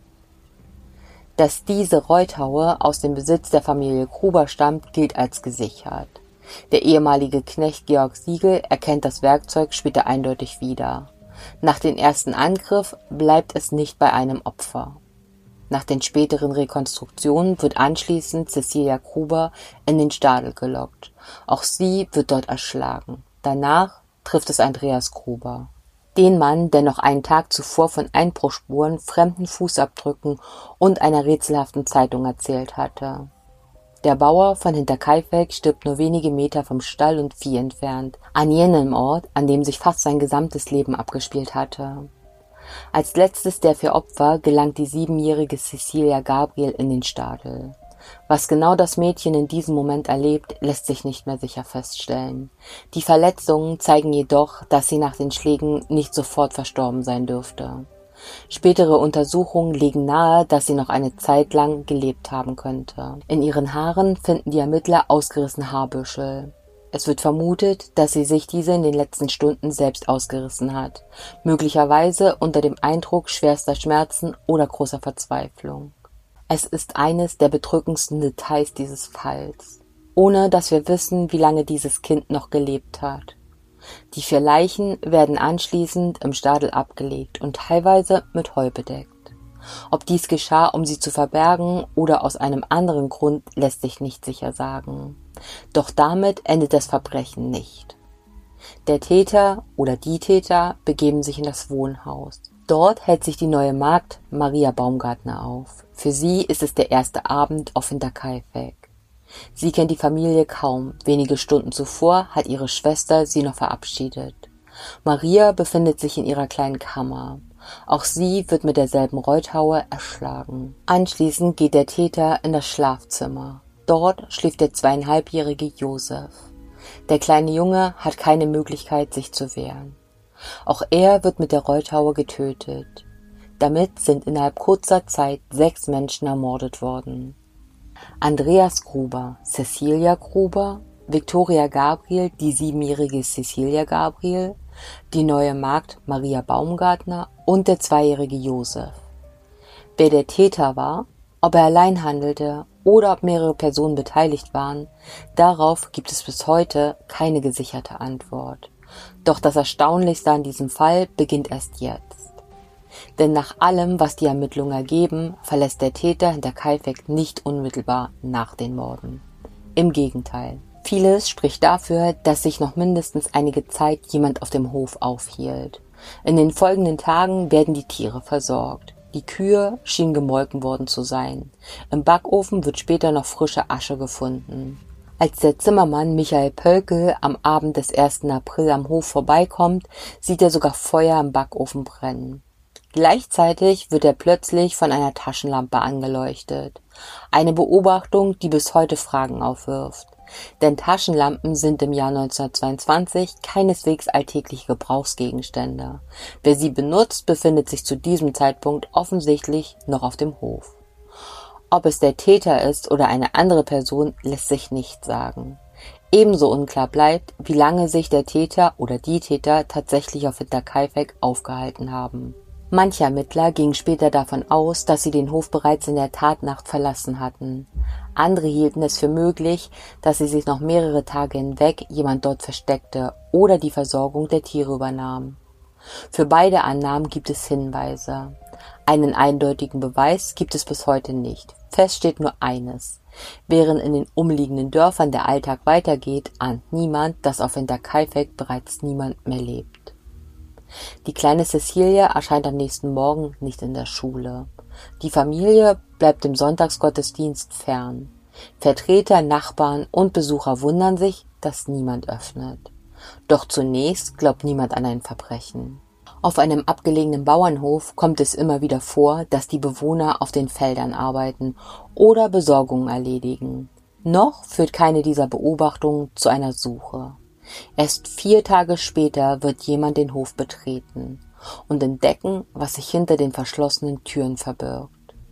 Dass diese Reuthaue aus dem Besitz der Familie Gruber stammt, gilt als gesichert. Der ehemalige Knecht Georg Siegel erkennt das Werkzeug später eindeutig wieder. Nach dem ersten Angriff bleibt es nicht bei einem Opfer. Nach den späteren Rekonstruktionen wird anschließend Cecilia Gruber in den Stadel gelockt. Auch sie wird dort erschlagen. Danach trifft es Andreas Gruber. Den Mann, der noch einen Tag zuvor von Einbruchsspuren, fremden Fußabdrücken und einer rätselhaften Zeitung erzählt hatte. Der Bauer von Hinterkaifeck stirbt nur wenige Meter vom Stall und Vieh entfernt, an jenem Ort, an dem sich fast sein gesamtes Leben abgespielt hatte. Als letztes der vier Opfer gelangt die siebenjährige Cecilia Gabriel in den Stadel. Was genau das Mädchen in diesem Moment erlebt, lässt sich nicht mehr sicher feststellen. Die Verletzungen zeigen jedoch, dass sie nach den Schlägen nicht sofort verstorben sein dürfte. Spätere Untersuchungen legen nahe, dass sie noch eine Zeit lang gelebt haben könnte. In ihren Haaren finden die Ermittler ausgerissene Haarbüschel. Es wird vermutet, dass sie sich diese in den letzten Stunden selbst ausgerissen hat, möglicherweise unter dem Eindruck schwerster Schmerzen oder großer Verzweiflung. Es ist eines der bedrückendsten Details dieses Falls, ohne dass wir wissen, wie lange dieses Kind noch gelebt hat. Die vier Leichen werden anschließend im Stadel abgelegt und teilweise mit Heu bedeckt. Ob dies geschah, um sie zu verbergen oder aus einem anderen Grund, lässt sich nicht sicher sagen. Doch damit endet das Verbrechen nicht. Der Täter oder die Täter begeben sich in das Wohnhaus. Dort hält sich die neue Magd Maria Baumgartner auf. Für sie ist es der erste Abend auf Hinterkaifeck. Sie kennt die Familie kaum. Wenige Stunden zuvor hat ihre Schwester sie noch verabschiedet. Maria befindet sich in ihrer kleinen Kammer. Auch sie wird mit derselben Reuthaue erschlagen. Anschließend geht der Täter in das Schlafzimmer. Dort schläft der zweieinhalbjährige Josef. Der kleine Junge hat keine Möglichkeit, sich zu wehren. Auch er wird mit der Reuthaue getötet. Damit sind innerhalb kurzer Zeit sechs Menschen ermordet worden. Andreas Gruber, Cecilia Gruber, Viktoria Gabriel, die siebenjährige Cecilia Gabriel, die neue Magd Maria Baumgartner und der zweijährige Josef. Wer der Täter war, ob er allein handelte oder ob mehrere Personen beteiligt waren, darauf gibt es bis heute keine gesicherte Antwort. Doch das Erstaunlichste an diesem Fall beginnt erst jetzt. Denn nach allem, was die Ermittlungen ergeben, verlässt der Täter Hinterkaifeck nicht unmittelbar nach den Morden. Im Gegenteil. Vieles spricht dafür, dass sich noch mindestens einige Zeit jemand auf dem Hof aufhielt. In den folgenden Tagen werden die Tiere versorgt. Die Kühe schienen gemolken worden zu sein. Im Backofen wird später noch frische Asche gefunden. Als der Zimmermann Michael Pölkel am Abend des ersten April am Hof vorbeikommt, sieht er sogar Feuer im Backofen brennen. Gleichzeitig wird er plötzlich von einer Taschenlampe angeleuchtet. Eine Beobachtung, die bis heute Fragen aufwirft. Denn Taschenlampen sind im Jahr neunzehnhundertzweiundzwanzig keineswegs alltägliche Gebrauchsgegenstände. Wer sie benutzt, befindet sich zu diesem Zeitpunkt offensichtlich noch auf dem Hof. Ob es der Täter ist oder eine andere Person, lässt sich nicht sagen. Ebenso unklar bleibt, wie lange sich der Täter oder die Täter tatsächlich auf Hinterkaifeck aufgehalten haben. Manche Ermittler gingen später davon aus, dass sie den Hof bereits in der Tatnacht verlassen hatten. Andere hielten es für möglich, dass sie sich noch mehrere Tage hinweg jemand dort versteckte oder die Versorgung der Tiere übernahm. Für beide Annahmen gibt es Hinweise. Einen eindeutigen Beweis gibt es bis heute nicht. Fest steht nur eines. Während in den umliegenden Dörfern der Alltag weitergeht, ahnt niemand, dass auf Hinterkaifeck bereits niemand mehr lebt. Die kleine Cecilia erscheint am nächsten Morgen nicht in der Schule. Die Familie bleibt dem Sonntagsgottesdienst fern. Vertreter, Nachbarn und Besucher wundern sich, dass niemand öffnet. Doch zunächst glaubt niemand an ein Verbrechen. Auf einem abgelegenen Bauernhof kommt es immer wieder vor, dass die Bewohner auf den Feldern arbeiten oder Besorgungen erledigen. Noch führt keine dieser Beobachtungen zu einer Suche. Erst vier Tage später wird jemand den Hof betreten und entdecken, was sich hinter den verschlossenen Türen verbirgt.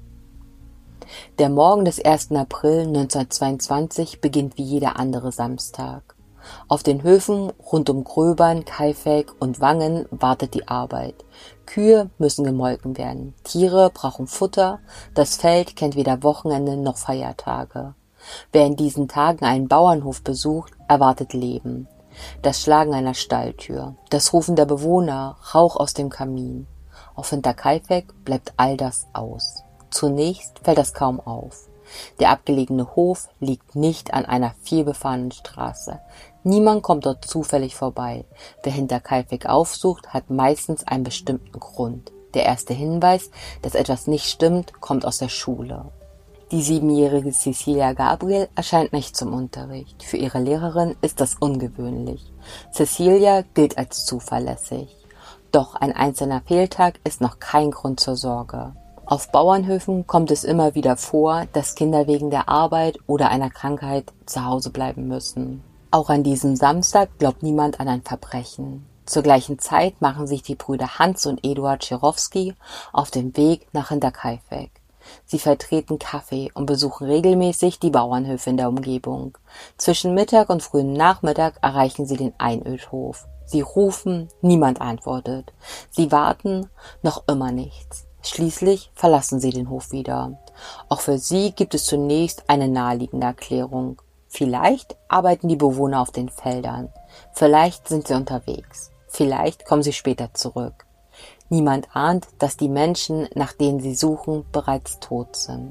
Der Morgen des ersten April neunzehnhundertzweiundzwanzig beginnt wie jeder andere Samstag. Auf den Höfen rund um Gröbern, Kaifeck und Wangen wartet die Arbeit. Kühe müssen gemolken werden, Tiere brauchen Futter, das Feld kennt weder Wochenende noch Feiertage. Wer in diesen Tagen einen Bauernhof besucht, erwartet Leben. Das Schlagen einer Stalltür, das Rufen der Bewohner, Rauch aus dem Kamin. Auf Hinterkaifeck bleibt all das aus. Zunächst fällt das kaum auf. Der abgelegene Hof liegt nicht an einer vielbefahrenen Straße. Niemand kommt dort zufällig vorbei. Wer Hinterkaifeck aufsucht, hat meistens einen bestimmten Grund. Der erste Hinweis, dass etwas nicht stimmt, kommt aus der Schule. Die siebenjährige Cecilia Gabriel erscheint nicht zum Unterricht. Für ihre Lehrerin ist das ungewöhnlich. Cecilia gilt als zuverlässig. Doch ein einzelner Fehltag ist noch kein Grund zur Sorge. Auf Bauernhöfen kommt es immer wieder vor, dass Kinder wegen der Arbeit oder einer Krankheit zu Hause bleiben müssen. Auch an diesem Samstag glaubt niemand an ein Verbrechen. Zur gleichen Zeit machen sich die Brüder Hans und Eduard Schirowski auf den Weg nach Hinterkaifeck. Sie vertreten Kaffee und besuchen regelmäßig die Bauernhöfe in der Umgebung. Zwischen Mittag und frühem Nachmittag erreichen sie den Einödhof. Sie rufen, niemand antwortet. Sie warten, noch immer nichts. Schließlich verlassen sie den Hof wieder. Auch für sie gibt es zunächst eine naheliegende Erklärung. Vielleicht arbeiten die Bewohner auf den Feldern. Vielleicht sind sie unterwegs. Vielleicht kommen sie später zurück. Niemand ahnt, dass die Menschen, nach denen sie suchen, bereits tot sind.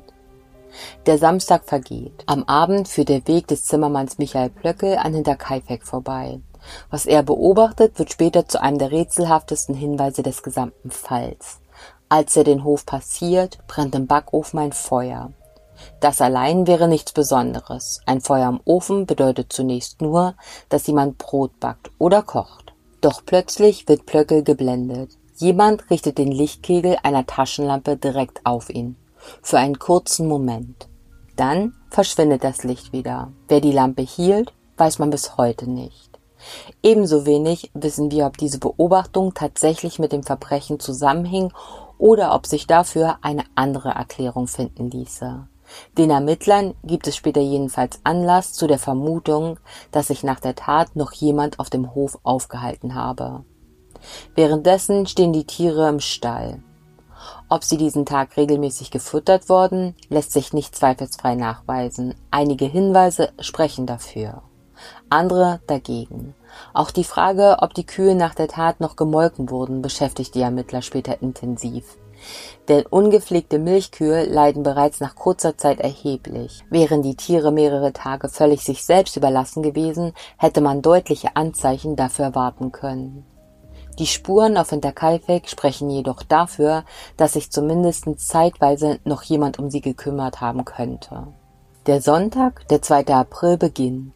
Der Samstag vergeht. Am Abend führt der Weg des Zimmermanns Michael Plöckel an Hinterkaifeck vorbei. Was er beobachtet, wird später zu einem der rätselhaftesten Hinweise des gesamten Falls. Als er den Hof passiert, brennt im Backofen ein Feuer. Das allein wäre nichts Besonderes. Ein Feuer im Ofen bedeutet zunächst nur, dass jemand Brot backt oder kocht. Doch plötzlich wird Plöckel geblendet. Jemand richtet den Lichtkegel einer Taschenlampe direkt auf ihn. Für einen kurzen Moment. Dann verschwindet das Licht wieder. Wer die Lampe hielt, weiß man bis heute nicht. Ebenso wenig wissen wir, ob diese Beobachtung tatsächlich mit dem Verbrechen zusammenhing oder ob sich dafür eine andere Erklärung finden ließe. Den Ermittlern gibt es später jedenfalls Anlass zu der Vermutung, dass sich nach der Tat noch jemand auf dem Hof aufgehalten habe. Währenddessen stehen die Tiere im Stall. Ob sie diesen Tag regelmäßig gefüttert wurden, lässt sich nicht zweifelsfrei nachweisen. Einige Hinweise sprechen dafür, andere dagegen. Auch die Frage, ob die Kühe nach der Tat noch gemolken wurden, beschäftigt die Ermittler später intensiv. Denn ungepflegte Milchkühe leiden bereits nach kurzer Zeit erheblich. Wären die Tiere mehrere Tage völlig sich selbst überlassen gewesen, hätte man deutliche Anzeichen dafür erwarten können. Die Spuren auf Hinterkaifeck sprechen jedoch dafür, dass sich zumindest zeitweise noch jemand um sie gekümmert haben könnte. Der Sonntag, der zweite April, beginnt.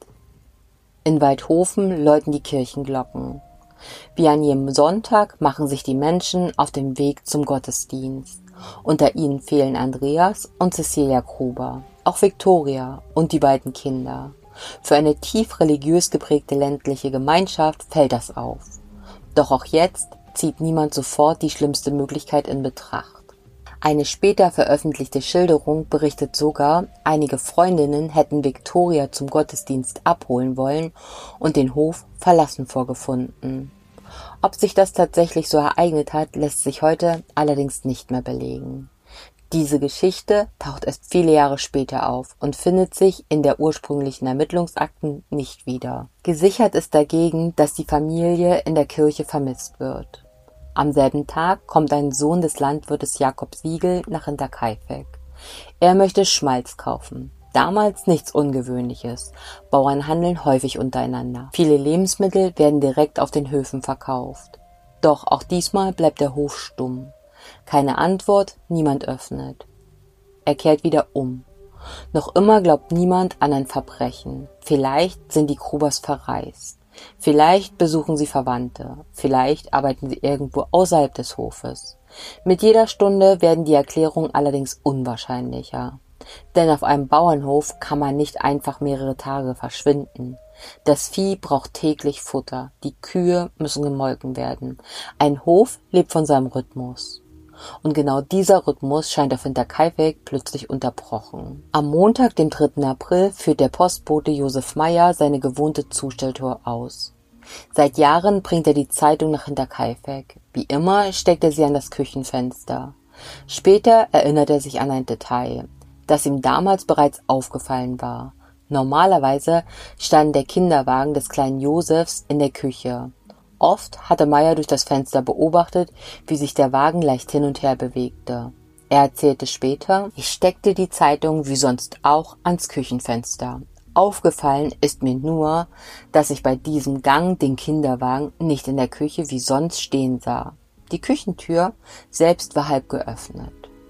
In Waldhofen läuten die Kirchenglocken. Wie an jedem Sonntag machen sich die Menschen auf den Weg zum Gottesdienst. Unter ihnen fehlen Andreas und Cecilia Gruber, auch Viktoria und die beiden Kinder. Für eine tief religiös geprägte ländliche Gemeinschaft fällt das auf. Doch auch jetzt zieht niemand sofort die schlimmste Möglichkeit in Betracht. Eine später veröffentlichte Schilderung berichtet sogar, einige Freundinnen hätten Viktoria zum Gottesdienst abholen wollen und den Hof verlassen vorgefunden. Ob sich das tatsächlich so ereignet hat, lässt sich heute allerdings nicht mehr belegen. Diese Geschichte taucht erst viele Jahre später auf und findet sich in der ursprünglichen Ermittlungsakten nicht wieder. Gesichert ist dagegen, dass die Familie in der Kirche vermisst wird. Am selben Tag kommt ein Sohn des Landwirtes Jakob Siegel nach Hinterkaifeck. Er möchte Schmalz kaufen. Damals nichts Ungewöhnliches. Bauern handeln häufig untereinander. Viele Lebensmittel werden direkt auf den Höfen verkauft. Doch auch diesmal bleibt der Hof stumm. Keine Antwort, niemand öffnet. Er kehrt wieder um. Noch immer glaubt niemand an ein Verbrechen. Vielleicht sind die Grubers verreist. Vielleicht besuchen sie Verwandte. Vielleicht arbeiten sie irgendwo außerhalb des Hofes. Mit jeder Stunde werden die Erklärungen allerdings unwahrscheinlicher. Denn auf einem Bauernhof kann man nicht einfach mehrere Tage verschwinden. Das Vieh braucht täglich Futter. Die Kühe müssen gemolken werden. Ein Hof lebt von seinem Rhythmus. Und genau dieser Rhythmus scheint auf Hinterkaifeck plötzlich unterbrochen. Am Montag, dem dritten April, führt der Postbote Josef Meyer seine gewohnte Zustelltour aus. Seit Jahren bringt er die Zeitung nach Hinterkaifeck. Wie immer steckt er sie an das Küchenfenster. Später erinnert er sich an ein Detail, das ihm damals bereits aufgefallen war. Normalerweise stand der Kinderwagen des kleinen Josefs in der Küche. Oft hatte Meyer durch das Fenster beobachtet, wie sich der Wagen leicht hin und her bewegte. Er erzählte später: Ich steckte die Zeitung wie sonst auch ans Küchenfenster. Aufgefallen ist mir nur, dass ich bei diesem Gang den Kinderwagen nicht in der Küche wie sonst stehen sah. Die Küchentür selbst war halb geöffnet.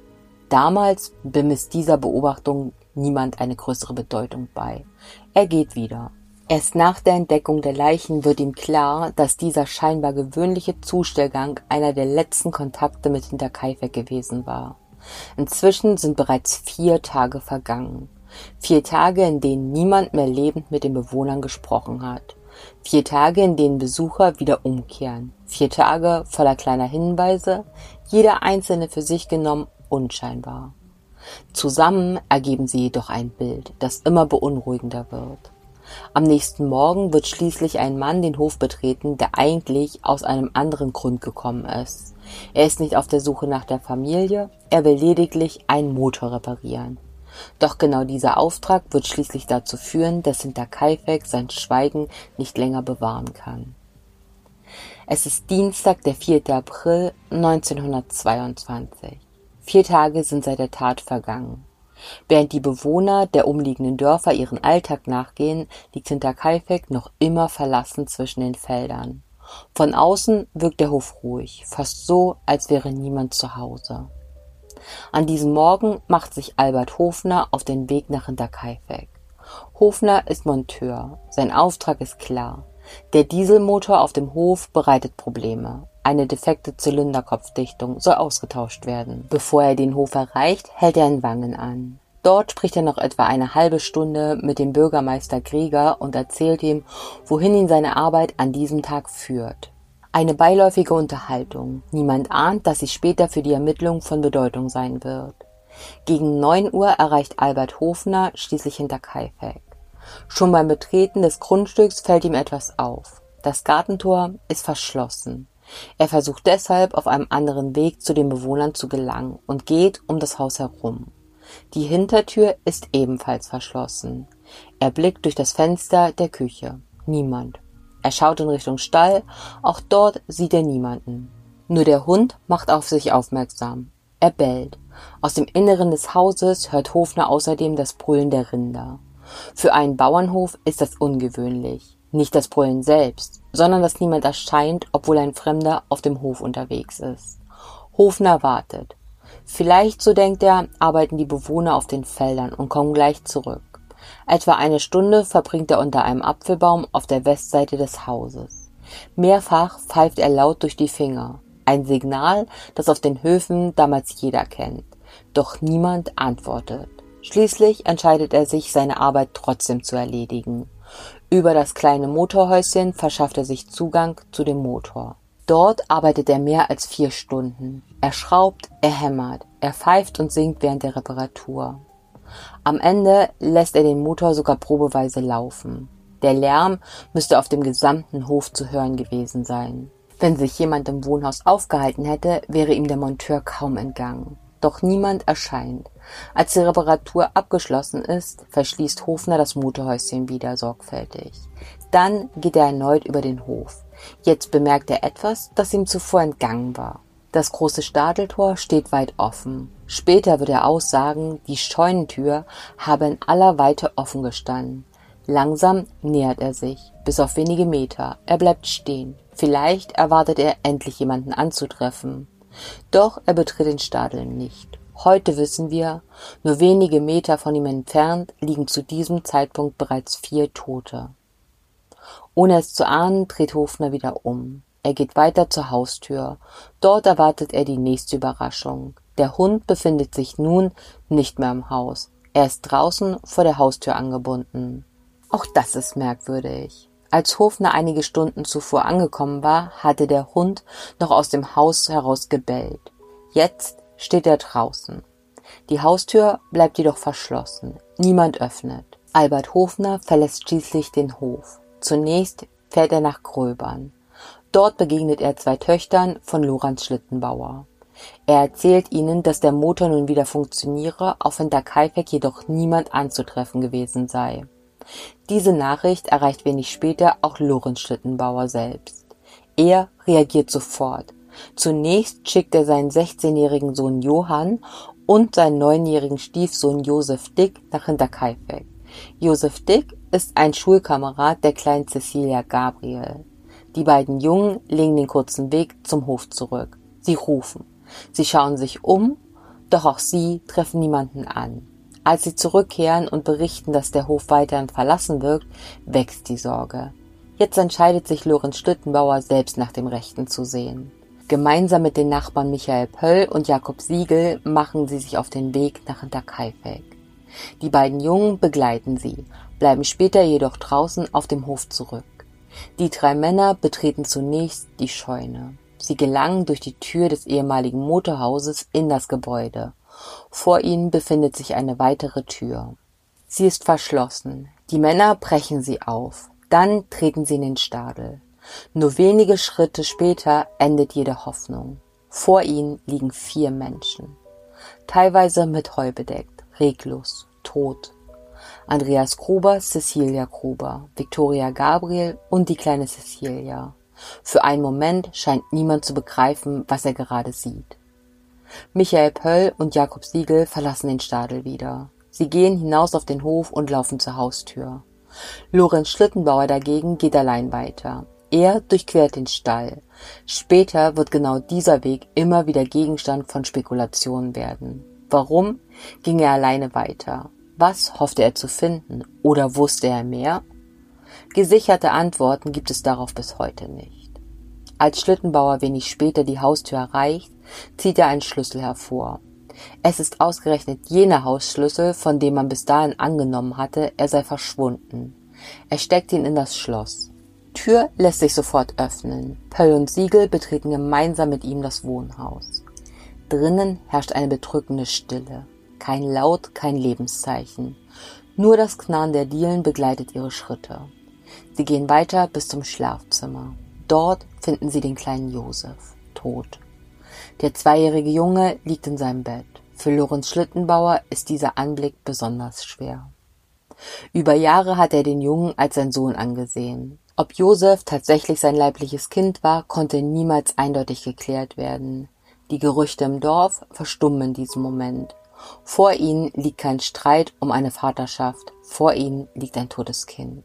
Damals bemisst dieser Beobachtung niemand eine größere Bedeutung bei. Er geht wieder. Erst nach der Entdeckung der Leichen wird ihm klar, dass dieser scheinbar gewöhnliche Zustellgang einer der letzten Kontakte mit Hinterkaifeck gewesen war. Inzwischen sind bereits vier Tage vergangen. Vier Tage, in denen niemand mehr lebend mit den Bewohnern gesprochen hat. Vier Tage, in denen Besucher wieder umkehren. Vier Tage voller kleiner Hinweise, jeder einzelne für sich genommen unscheinbar. Zusammen ergeben sie jedoch ein Bild, das immer beunruhigender wird. Am nächsten Morgen wird schließlich ein Mann den Hof betreten, der eigentlich aus einem anderen Grund gekommen ist. Er ist nicht auf der Suche nach der Familie, er will lediglich einen Motor reparieren. Doch genau dieser Auftrag wird schließlich dazu führen, dass Hinterkaifeck sein Schweigen nicht länger bewahren kann. Es ist Dienstag, der vierte April neunzehnhundertzweiundzwanzig. Vier Tage sind seit der Tat vergangen. Während die Bewohner der umliegenden Dörfer ihren Alltag nachgehen, liegt Hinterkaifeck noch immer verlassen zwischen den Feldern. Von außen wirkt der Hof ruhig, fast so, als wäre niemand zu Hause. An diesem Morgen macht sich Albert Hofner auf den Weg nach Hinterkaifeck. Hofner ist Monteur. Sein Auftrag ist klar. Der Dieselmotor auf dem Hof bereitet Probleme. Eine defekte Zylinderkopfdichtung soll ausgetauscht werden. Bevor er den Hof erreicht, hält er in Wangen an. Dort spricht er noch etwa eine halbe Stunde mit dem Bürgermeister Grieger und erzählt ihm, wohin ihn seine Arbeit an diesem Tag führt. Eine beiläufige Unterhaltung. Niemand ahnt, dass sie später für die Ermittlung von Bedeutung sein wird. Gegen neun Uhr erreicht Albert Hofner schließlich Hinterkaifeck. Schon beim Betreten des Grundstücks fällt ihm etwas auf. Das Gartentor ist verschlossen. Er versucht deshalb, auf einem anderen Weg zu den Bewohnern zu gelangen und geht um das Haus herum. Die Hintertür ist ebenfalls verschlossen. Er blickt durch das Fenster der Küche. Niemand. Er schaut in Richtung Stall. Auch dort sieht er niemanden. Nur der Hund macht auf sich aufmerksam. Er bellt. Aus dem Inneren des Hauses hört Hofner außerdem das Brüllen der Rinder. Für einen Bauernhof ist das ungewöhnlich. Nicht das Brüllen selbst, sondern dass niemand erscheint, obwohl ein Fremder auf dem Hof unterwegs ist. Hofner wartet. Vielleicht, so denkt er, arbeiten die Bewohner auf den Feldern und kommen gleich zurück. Etwa eine Stunde verbringt er unter einem Apfelbaum auf der Westseite des Hauses. Mehrfach pfeift er laut durch die Finger. Ein Signal, das auf den Höfen damals jeder kennt. Doch niemand antwortet. Schließlich entscheidet er sich, seine Arbeit trotzdem zu erledigen. Über das kleine Motorhäuschen verschafft er sich Zugang zu dem Motor. Dort arbeitet er mehr als vier Stunden. Er schraubt, er hämmert, er pfeift und singt während der Reparatur. Am Ende lässt er den Motor sogar probeweise laufen. Der Lärm müsste auf dem gesamten Hof zu hören gewesen sein. Wenn sich jemand im Wohnhaus aufgehalten hätte, wäre ihm der Monteur kaum entgangen. Doch niemand erscheint. Als die Reparatur abgeschlossen ist, verschließt Hofner das Motorhäuschen wieder sorgfältig. Dann geht er erneut über den Hof. Jetzt bemerkt er etwas, das ihm zuvor entgangen war. Das große Stadeltor steht weit offen. Später wird er aussagen, die Scheunentür habe in aller Weite offen gestanden. Langsam nähert er sich, bis auf wenige Meter. Er bleibt stehen. Vielleicht erwartet er, endlich jemanden anzutreffen. Doch er betritt den Stadel nicht. Heute wissen wir, nur wenige Meter von ihm entfernt liegen zu diesem Zeitpunkt bereits vier Tote. Ohne es zu ahnen, dreht Hofner wieder um. Er geht weiter zur Haustür. Dort erwartet er die nächste Überraschung. Der Hund befindet sich nun nicht mehr im Haus. Er ist draußen vor der Haustür angebunden. Auch das ist merkwürdig. Als Hofner einige Stunden zuvor angekommen war, hatte der Hund noch aus dem Haus heraus gebellt. Jetzt steht er draußen. Die Haustür bleibt jedoch verschlossen. Niemand öffnet. Albert Hofner verlässt schließlich den Hof. Zunächst fährt er nach Gröbern. Dort begegnet er zwei Töchtern von Lorenz Schlittenbauer. Er erzählt ihnen, dass der Motor nun wieder funktioniere, auf Hinterkaifeck jedoch niemand anzutreffen gewesen sei. Diese Nachricht erreicht wenig später auch Lorenz Schlittenbauer selbst. Er reagiert sofort. Zunächst schickt er seinen sechzehnjährigen Sohn Johann und seinen neunjährigen Stiefsohn Josef Dick nach Hinterkaifeck. Josef Dick ist ein Schulkamerad der kleinen Cecilia Gabriel. Die beiden Jungen legen den kurzen Weg zum Hof zurück. Sie rufen. Sie schauen sich um, Doch auch sie treffen niemanden an. Als sie zurückkehren und berichten, dass der Hof weiterhin verlassen wirkt, wächst die Sorge. Jetzt entscheidet sich Lorenz Schlittenbauer, selbst nach dem Rechten zu sehen. Gemeinsam mit den Nachbarn Michael Pöll und Jakob Siegel machen sie sich auf den Weg nach Hinterkaifeck. Die beiden Jungen begleiten sie, bleiben später jedoch draußen auf dem Hof zurück. Die drei Männer betreten zunächst die Scheune. Sie gelangen durch die Tür des ehemaligen Motorhauses in das Gebäude. Vor ihnen befindet sich eine weitere Tür. Sie ist verschlossen. Die Männer brechen sie auf. Dann treten sie in den Stadel. Nur wenige Schritte später endet jede Hoffnung. Vor ihnen liegen vier Menschen. Teilweise mit Heu bedeckt, reglos, tot. Andreas Gruber, Cecilia Gruber, Viktoria Gabriel und die kleine Cecilia. Für einen Moment scheint niemand zu begreifen, was er gerade sieht. Michael Pöll und Jakob Siegel verlassen den Stadel wieder. Sie gehen hinaus auf den Hof und laufen zur Haustür. Lorenz Schlittenbauer dagegen geht allein weiter. Er durchquert den Stall. Später wird genau dieser Weg immer wieder Gegenstand von Spekulationen werden. Warum ging er alleine weiter? Was hoffte er zu finden? Oder wusste er mehr? Gesicherte Antworten gibt es darauf bis heute nicht. Als Schlittenbauer wenig später die Haustür erreicht, zieht er einen Schlüssel hervor. Es ist ausgerechnet jener Hausschlüssel, von dem man bis dahin angenommen hatte, er sei verschwunden. Er steckt ihn in das Schloss. Tür lässt sich sofort öffnen. Pöll und Siegel betreten gemeinsam mit ihm das Wohnhaus. Drinnen herrscht eine bedrückende Stille. Kein Laut, kein Lebenszeichen. Nur das Knarren der Dielen begleitet ihre Schritte. Sie gehen weiter bis zum Schlafzimmer. Dort finden sie den kleinen Josef, tot. Der zweijährige Junge liegt in seinem Bett. Für Lorenz Schlittenbauer ist dieser Anblick besonders schwer. Über Jahre hat er den Jungen als sein Sohn angesehen. Ob Josef tatsächlich sein leibliches Kind war, konnte niemals eindeutig geklärt werden. Die Gerüchte im Dorf verstummen in diesem Moment. Vor ihnen liegt kein Streit um eine Vaterschaft, vor ihnen liegt ein totes Kind.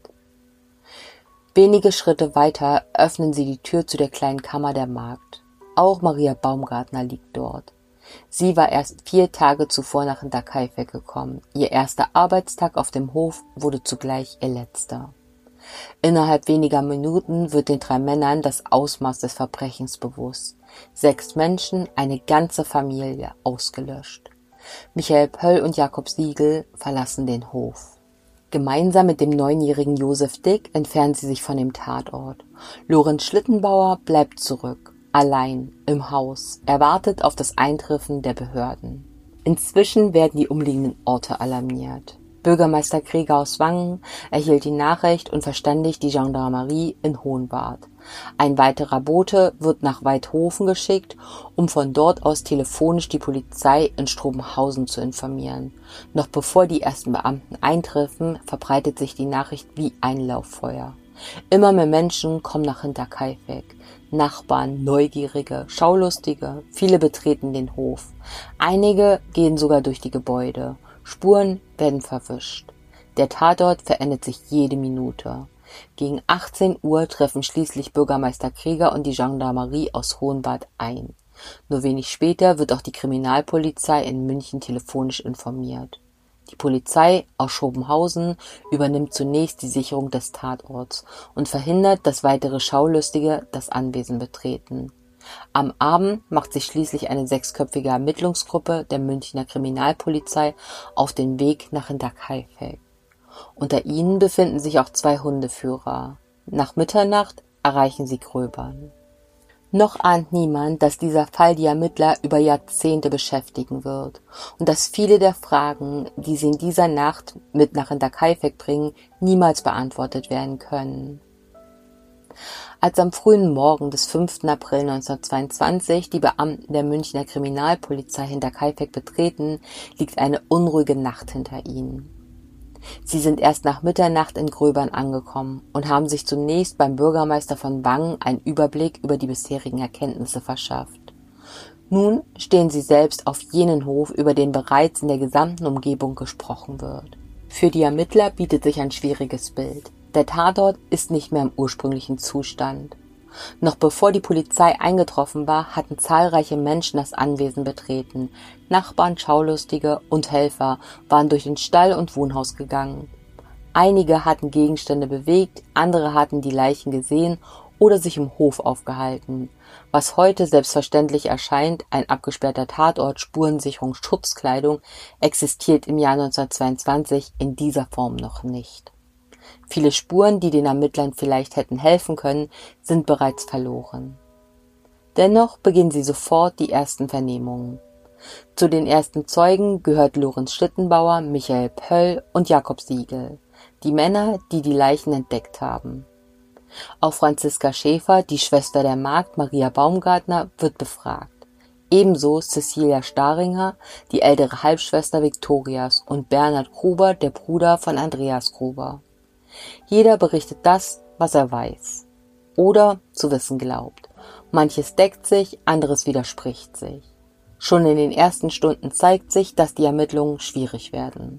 Wenige Schritte weiter öffnen sie die Tür zu der kleinen Kammer der Magd. Auch Maria Baumgartner liegt dort. Sie war erst vier Tage zuvor nach Hinterkaifeck gekommen. Ihr erster Arbeitstag auf dem Hof wurde zugleich ihr letzter. Innerhalb weniger Minuten wird den drei Männern das Ausmaß des Verbrechens bewusst. Sechs Menschen, eine ganze Familie, ausgelöscht. Michael Pöll und Jakob Siegel verlassen den Hof. Gemeinsam mit dem neunjährigen Josef Dick entfernen sie sich von dem Tatort. Lorenz Schlittenbauer bleibt zurück, allein, im Haus, er wartet auf das Eintreffen der Behörden. Inzwischen werden die umliegenden Orte alarmiert. Bürgermeister Krieger aus Wangen erhielt die Nachricht und verständigt die Gendarmerie in Hohenwart. Ein weiterer Bote wird nach Waidhofen geschickt, um von dort aus telefonisch die Polizei in Strobenhausen zu informieren. Noch bevor die ersten Beamten eintreffen, verbreitet sich die Nachricht wie ein Lauffeuer. Immer mehr Menschen kommen nach Hinterkaifeck. Nachbarn, Neugierige, Schaulustige, viele betreten den Hof. Einige gehen sogar durch die Gebäude. Spuren werden verwischt. Der Tatort verändert sich jede Minute. Gegen achtzehn Uhr treffen schließlich Bürgermeister Krieger und die Gendarmerie aus Hohenwart ein. Nur wenig später wird auch die Kriminalpolizei in München telefonisch informiert. Die Polizei aus Schobenhausen übernimmt zunächst die Sicherung des Tatorts und verhindert, dass weitere Schaulustige das Anwesen betreten. Am Abend macht sich schließlich eine sechsköpfige Ermittlungsgruppe der Münchner Kriminalpolizei auf den Weg nach Hinterkaifeck. Unter ihnen befinden sich auch zwei Hundeführer. Nach Mitternacht erreichen sie Gröbern. Noch ahnt niemand, dass dieser Fall die Ermittler über Jahrzehnte beschäftigen wird und dass viele der Fragen, die sie in dieser Nacht mit nach Hinterkaifeck bringen, niemals beantwortet werden können. Als am frühen Morgen des fünften April neunzehnhundertzweiundzwanzig die Beamten der Münchner Kriminalpolizei Hinterkaifeck betreten, liegt eine unruhige Nacht hinter ihnen. Sie sind erst nach Mitternacht in Gröbern angekommen und haben sich zunächst beim Bürgermeister von Wangen einen Überblick über die bisherigen Erkenntnisse verschafft. Nun stehen sie selbst auf jenen Hof, über den bereits in der gesamten Umgebung gesprochen wird. Für die Ermittler bietet sich ein schwieriges Bild. Der Tatort ist nicht mehr im ursprünglichen Zustand. Noch bevor die Polizei eingetroffen war, hatten zahlreiche Menschen das Anwesen betreten. Nachbarn, Schaulustige und Helfer waren durch den Stall und Wohnhaus gegangen. Einige hatten Gegenstände bewegt, andere hatten die Leichen gesehen oder sich im Hof aufgehalten. Was heute selbstverständlich erscheint, ein abgesperrter Tatort, Spurensicherung, Schutzkleidung, existiert im Jahr neunzehnhundertzweiundzwanzig in dieser Form noch nicht. Viele Spuren, die den Ermittlern vielleicht hätten helfen können, sind bereits verloren. Dennoch beginnen sie sofort die ersten Vernehmungen. Zu den ersten Zeugen gehört Lorenz Schlittenbauer, Michael Pöll und Jakob Siegel, die Männer, die die Leichen entdeckt haben. Auch Franziska Schäfer, die Schwester der Magd Maria Baumgartner, wird befragt. Ebenso Cecilia Staringer, die ältere Halbschwester Viktorias, und Bernhard Gruber, der Bruder von Andreas Gruber. Jeder berichtet das, was er weiß oder zu wissen glaubt. Manches deckt sich, anderes widerspricht sich. Schon in den ersten Stunden zeigt sich, dass die Ermittlungen schwierig werden.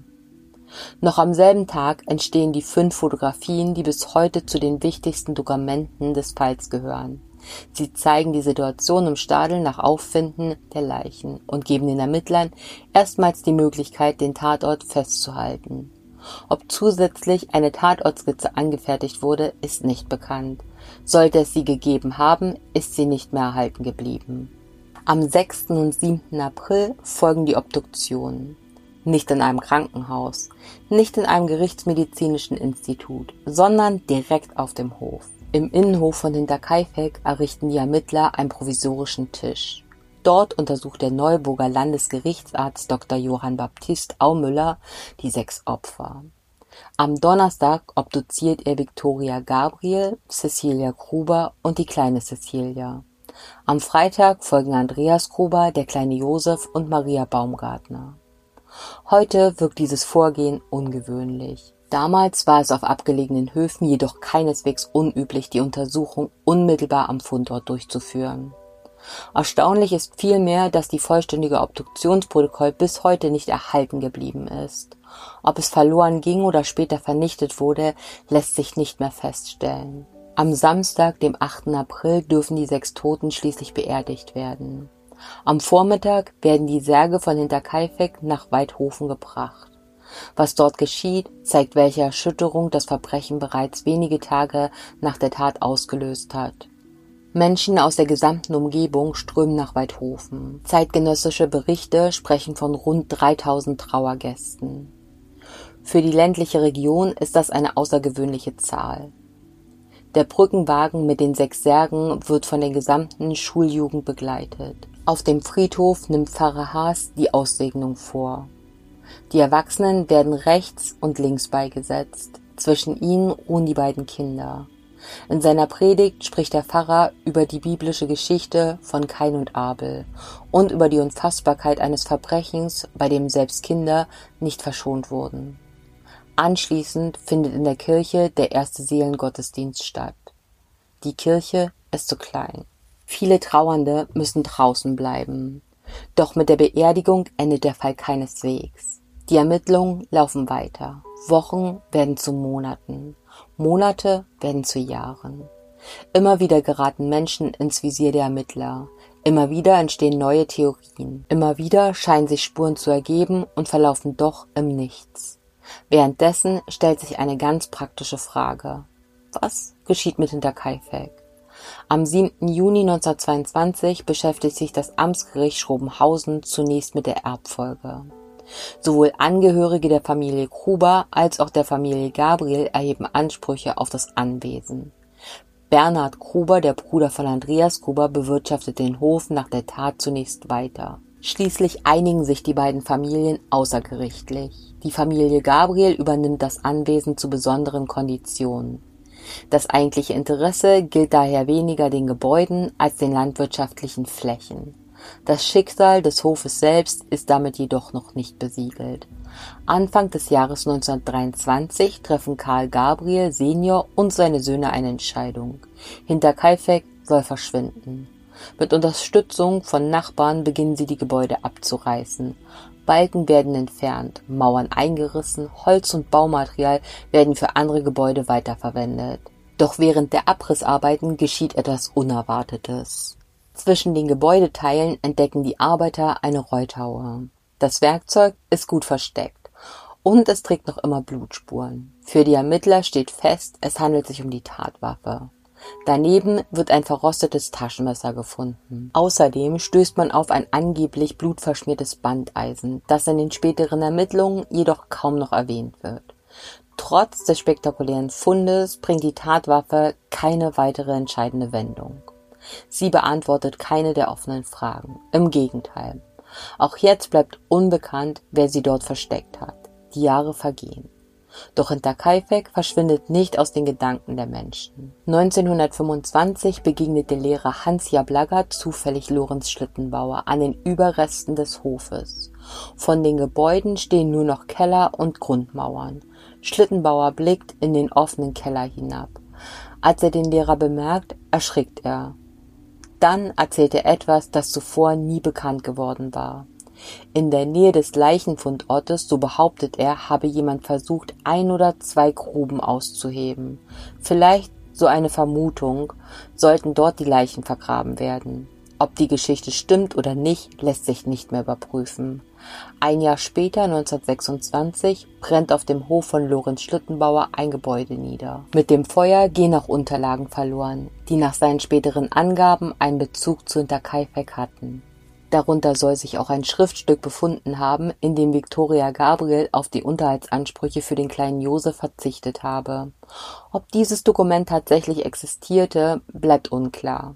Noch am selben Tag entstehen die fünf Fotografien, die bis heute zu den wichtigsten Dokumenten des Falls gehören. Sie zeigen die Situation im Stadel nach Auffinden der Leichen und geben den Ermittlern erstmals die Möglichkeit, den Tatort festzuhalten. Ob zusätzlich eine Tatortskizze angefertigt wurde, ist nicht bekannt. Sollte es sie gegeben haben, ist sie nicht mehr erhalten geblieben. Am sechsten und siebten April folgen die Obduktionen. Nicht in einem Krankenhaus, nicht in einem gerichtsmedizinischen Institut, sondern direkt auf dem Hof. Im Innenhof von Hinterkaifeck errichten die Ermittler einen provisorischen Tisch. Dort untersucht der Neuburger Landesgerichtsarzt Doktor Johann Baptist Aumüller die sechs Opfer. Am Donnerstag obduziert er Viktoria Gabriel, Cecilia Gruber und die kleine Cecilia. Am Freitag folgen Andreas Gruber, der kleine Josef und Maria Baumgartner. Heute wirkt dieses Vorgehen ungewöhnlich. Damals war es auf abgelegenen Höfen jedoch keineswegs unüblich, die Untersuchung unmittelbar am Fundort durchzuführen. Erstaunlich ist vielmehr, dass die vollständige Obduktionsprotokoll bis heute nicht erhalten geblieben ist. Ob es verloren ging oder später vernichtet wurde, lässt sich nicht mehr feststellen. Am Samstag, dem achten April, dürfen die sechs Toten schließlich beerdigt werden. Am Vormittag werden die Särge von Hinterkaifeck nach Waidhofen gebracht. Was dort geschieht, zeigt, welche Erschütterung das Verbrechen bereits wenige Tage nach der Tat ausgelöst hat. Menschen aus der gesamten Umgebung strömen nach Waidhofen. Zeitgenössische Berichte sprechen von rund dreitausend Trauergästen. Für die ländliche Region ist das eine außergewöhnliche Zahl. Der Brückenwagen mit den sechs Särgen wird von der gesamten Schuljugend begleitet. Auf dem Friedhof nimmt Pfarrer Haas die Aussegnung vor. Die Erwachsenen werden rechts und links beigesetzt. Zwischen ihnen ruhen die beiden Kinder. In seiner Predigt spricht der Pfarrer über die biblische Geschichte von Kain und Abel und über die Unfassbarkeit eines Verbrechens, bei dem selbst Kinder nicht verschont wurden. Anschließend findet in der Kirche der erste Seelengottesdienst statt. Die Kirche ist zu klein. Viele Trauernde müssen draußen bleiben. Doch mit der Beerdigung endet der Fall keineswegs. Die Ermittlungen laufen weiter. Wochen werden zu Monaten. Monate werden zu Jahren. Immer wieder geraten Menschen ins Visier der Ermittler. Immer wieder entstehen neue Theorien. Immer wieder scheinen sich Spuren zu ergeben und verlaufen doch im Nichts. Währenddessen stellt sich eine ganz praktische Frage. Was geschieht mit Hinterkaifeck? Am siebten Juni neunzehnhundertzweiundzwanzig beschäftigt sich das Amtsgericht Schrobenhausen zunächst mit der Erbfolge. Sowohl Angehörige der Familie Gruber als auch der Familie Gabriel erheben Ansprüche auf das Anwesen. Bernhard Gruber, der Bruder von Andreas Gruber, bewirtschaftet den Hof nach der Tat zunächst weiter. Schließlich einigen sich die beiden Familien außergerichtlich. Die Familie Gabriel übernimmt das Anwesen zu besonderen Konditionen. Das eigentliche Interesse gilt daher weniger den Gebäuden als den landwirtschaftlichen Flächen. Das Schicksal des Hofes selbst ist damit jedoch noch nicht besiegelt. Anfang des Jahres neunzehnhundertdreiundzwanzig treffen Karl Gabriel Senior und seine Söhne eine Entscheidung. Hinterkaifeck soll verschwinden. Mit Unterstützung von Nachbarn beginnen sie, die Gebäude abzureißen. Balken werden entfernt, Mauern eingerissen, Holz und Baumaterial werden für andere Gebäude weiterverwendet. Doch während der Abrissarbeiten geschieht etwas Unerwartetes. Zwischen den Gebäudeteilen entdecken die Arbeiter eine Reuthaue. Das Werkzeug ist gut versteckt und es trägt noch immer Blutspuren. Für die Ermittler steht fest, es handelt sich um die Tatwaffe. Daneben wird ein verrostetes Taschenmesser gefunden. Außerdem stößt man auf ein angeblich blutverschmiertes Bandeisen, das in den späteren Ermittlungen jedoch kaum noch erwähnt wird. Trotz des spektakulären Fundes bringt die Tatwaffe keine weitere entscheidende Wendung. Sie beantwortet keine der offenen Fragen. Im Gegenteil. Auch jetzt bleibt unbekannt, wer sie dort versteckt hat. Die Jahre vergehen. Doch Hinterkaifeck verschwindet nicht aus den Gedanken der Menschen. neunzehnhundertfünfundzwanzig begegnete Lehrer Hans Jablagger zufällig Lorenz Schlittenbauer an den Überresten des Hofes. Von den Gebäuden stehen nur noch Keller und Grundmauern. Schlittenbauer blickt in den offenen Keller hinab. Als er den Lehrer bemerkt, erschrickt er. Dann erzählt er etwas, das zuvor nie bekannt geworden war. In der Nähe des Leichenfundortes, so behauptet er, habe jemand versucht, ein oder zwei Gruben auszuheben. Vielleicht, so eine Vermutung, sollten dort die Leichen vergraben werden. Ob die Geschichte stimmt oder nicht, lässt sich nicht mehr überprüfen. Ein Jahr später, neunzehnhundertsechsundzwanzig, brennt auf dem Hof von Lorenz Schlittenbauer ein Gebäude nieder. Mit dem Feuer gehen auch Unterlagen verloren, die nach seinen späteren Angaben einen Bezug zu Hinterkaifeck hatten. Darunter soll sich auch ein Schriftstück befunden haben, in dem Viktoria Gabriel auf die Unterhaltsansprüche für den kleinen Josef verzichtet habe. Ob dieses Dokument tatsächlich existierte, bleibt unklar.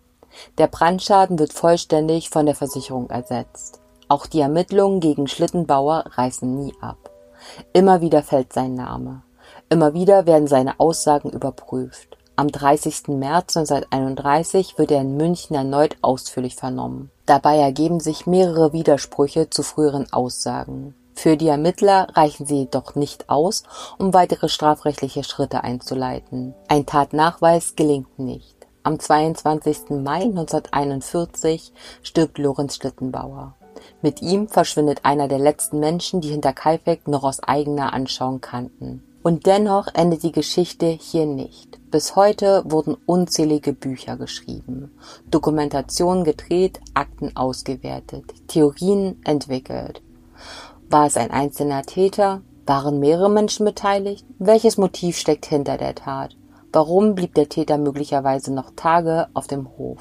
Der Brandschaden wird vollständig von der Versicherung ersetzt. Auch die Ermittlungen gegen Schlittenbauer reißen nie ab. Immer wieder fällt sein Name. Immer wieder werden seine Aussagen überprüft. Am dreißigsten März neunzehnhunderteinunddreißig wird er in München erneut ausführlich vernommen. Dabei ergeben sich mehrere Widersprüche zu früheren Aussagen. Für die Ermittler reichen sie jedoch nicht aus, um weitere strafrechtliche Schritte einzuleiten. Ein Tatnachweis gelingt nicht. Am zweiundzwanzigsten Mai neunzehnhunderteinundvierzig stirbt Lorenz Schlittenbauer. Mit ihm verschwindet einer der letzten Menschen, die Hinterkaifeck noch aus eigener Anschauung kannten. Und dennoch endet die Geschichte hier nicht. Bis heute wurden unzählige Bücher geschrieben, Dokumentationen gedreht, Akten ausgewertet, Theorien entwickelt. War es ein einzelner Täter? Waren mehrere Menschen beteiligt? Welches Motiv steckt hinter der Tat? Warum blieb der Täter möglicherweise noch Tage auf dem Hof?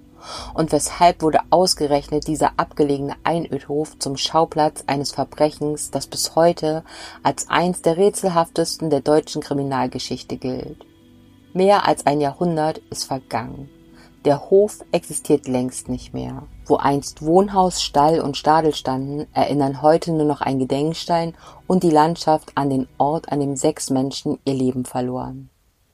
Und weshalb wurde ausgerechnet dieser abgelegene Einödhof zum Schauplatz eines Verbrechens, das bis heute als eins der rätselhaftesten der deutschen Kriminalgeschichte gilt? Mehr als ein Jahrhundert ist vergangen. Der Hof existiert längst nicht mehr. Wo einst Wohnhaus, Stall und Stadel standen, erinnern heute nur noch ein Gedenkstein und die Landschaft an den Ort, an dem sechs Menschen ihr Leben verloren.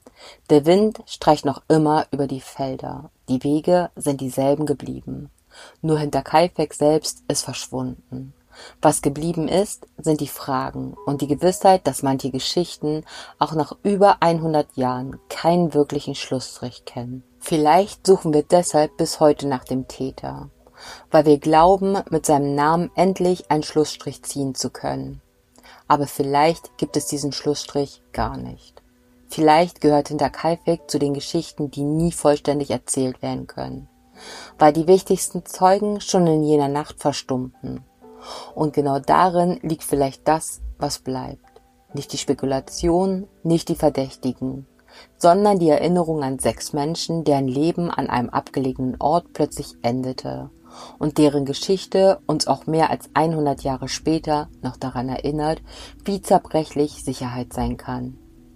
Der Wind streicht noch immer über die Felder. Die Wege sind dieselben geblieben. Nur Hinterkaifeck selbst ist verschwunden. Was geblieben ist, sind die Fragen und die Gewissheit, dass manche Geschichten auch nach über hundert Jahren keinen wirklichen Schlussstrich kennen. Vielleicht suchen wir deshalb bis heute nach dem Täter, weil wir glauben, mit seinem Namen endlich einen Schlussstrich ziehen zu können. Aber vielleicht gibt es diesen Schlussstrich gar nicht. Vielleicht gehört Hinterkaifeck zu den Geschichten, die nie vollständig erzählt werden können, weil die wichtigsten Zeugen schon in jener Nacht verstummten. Und genau darin liegt vielleicht das, was bleibt. Nicht die Spekulation, nicht die Verdächtigen, sondern die Erinnerung an sechs Menschen, deren Leben an einem abgelegenen Ort plötzlich endete und deren Geschichte uns auch mehr als hundert Jahre später noch daran erinnert, wie zerbrechlich Sicherheit sein kann.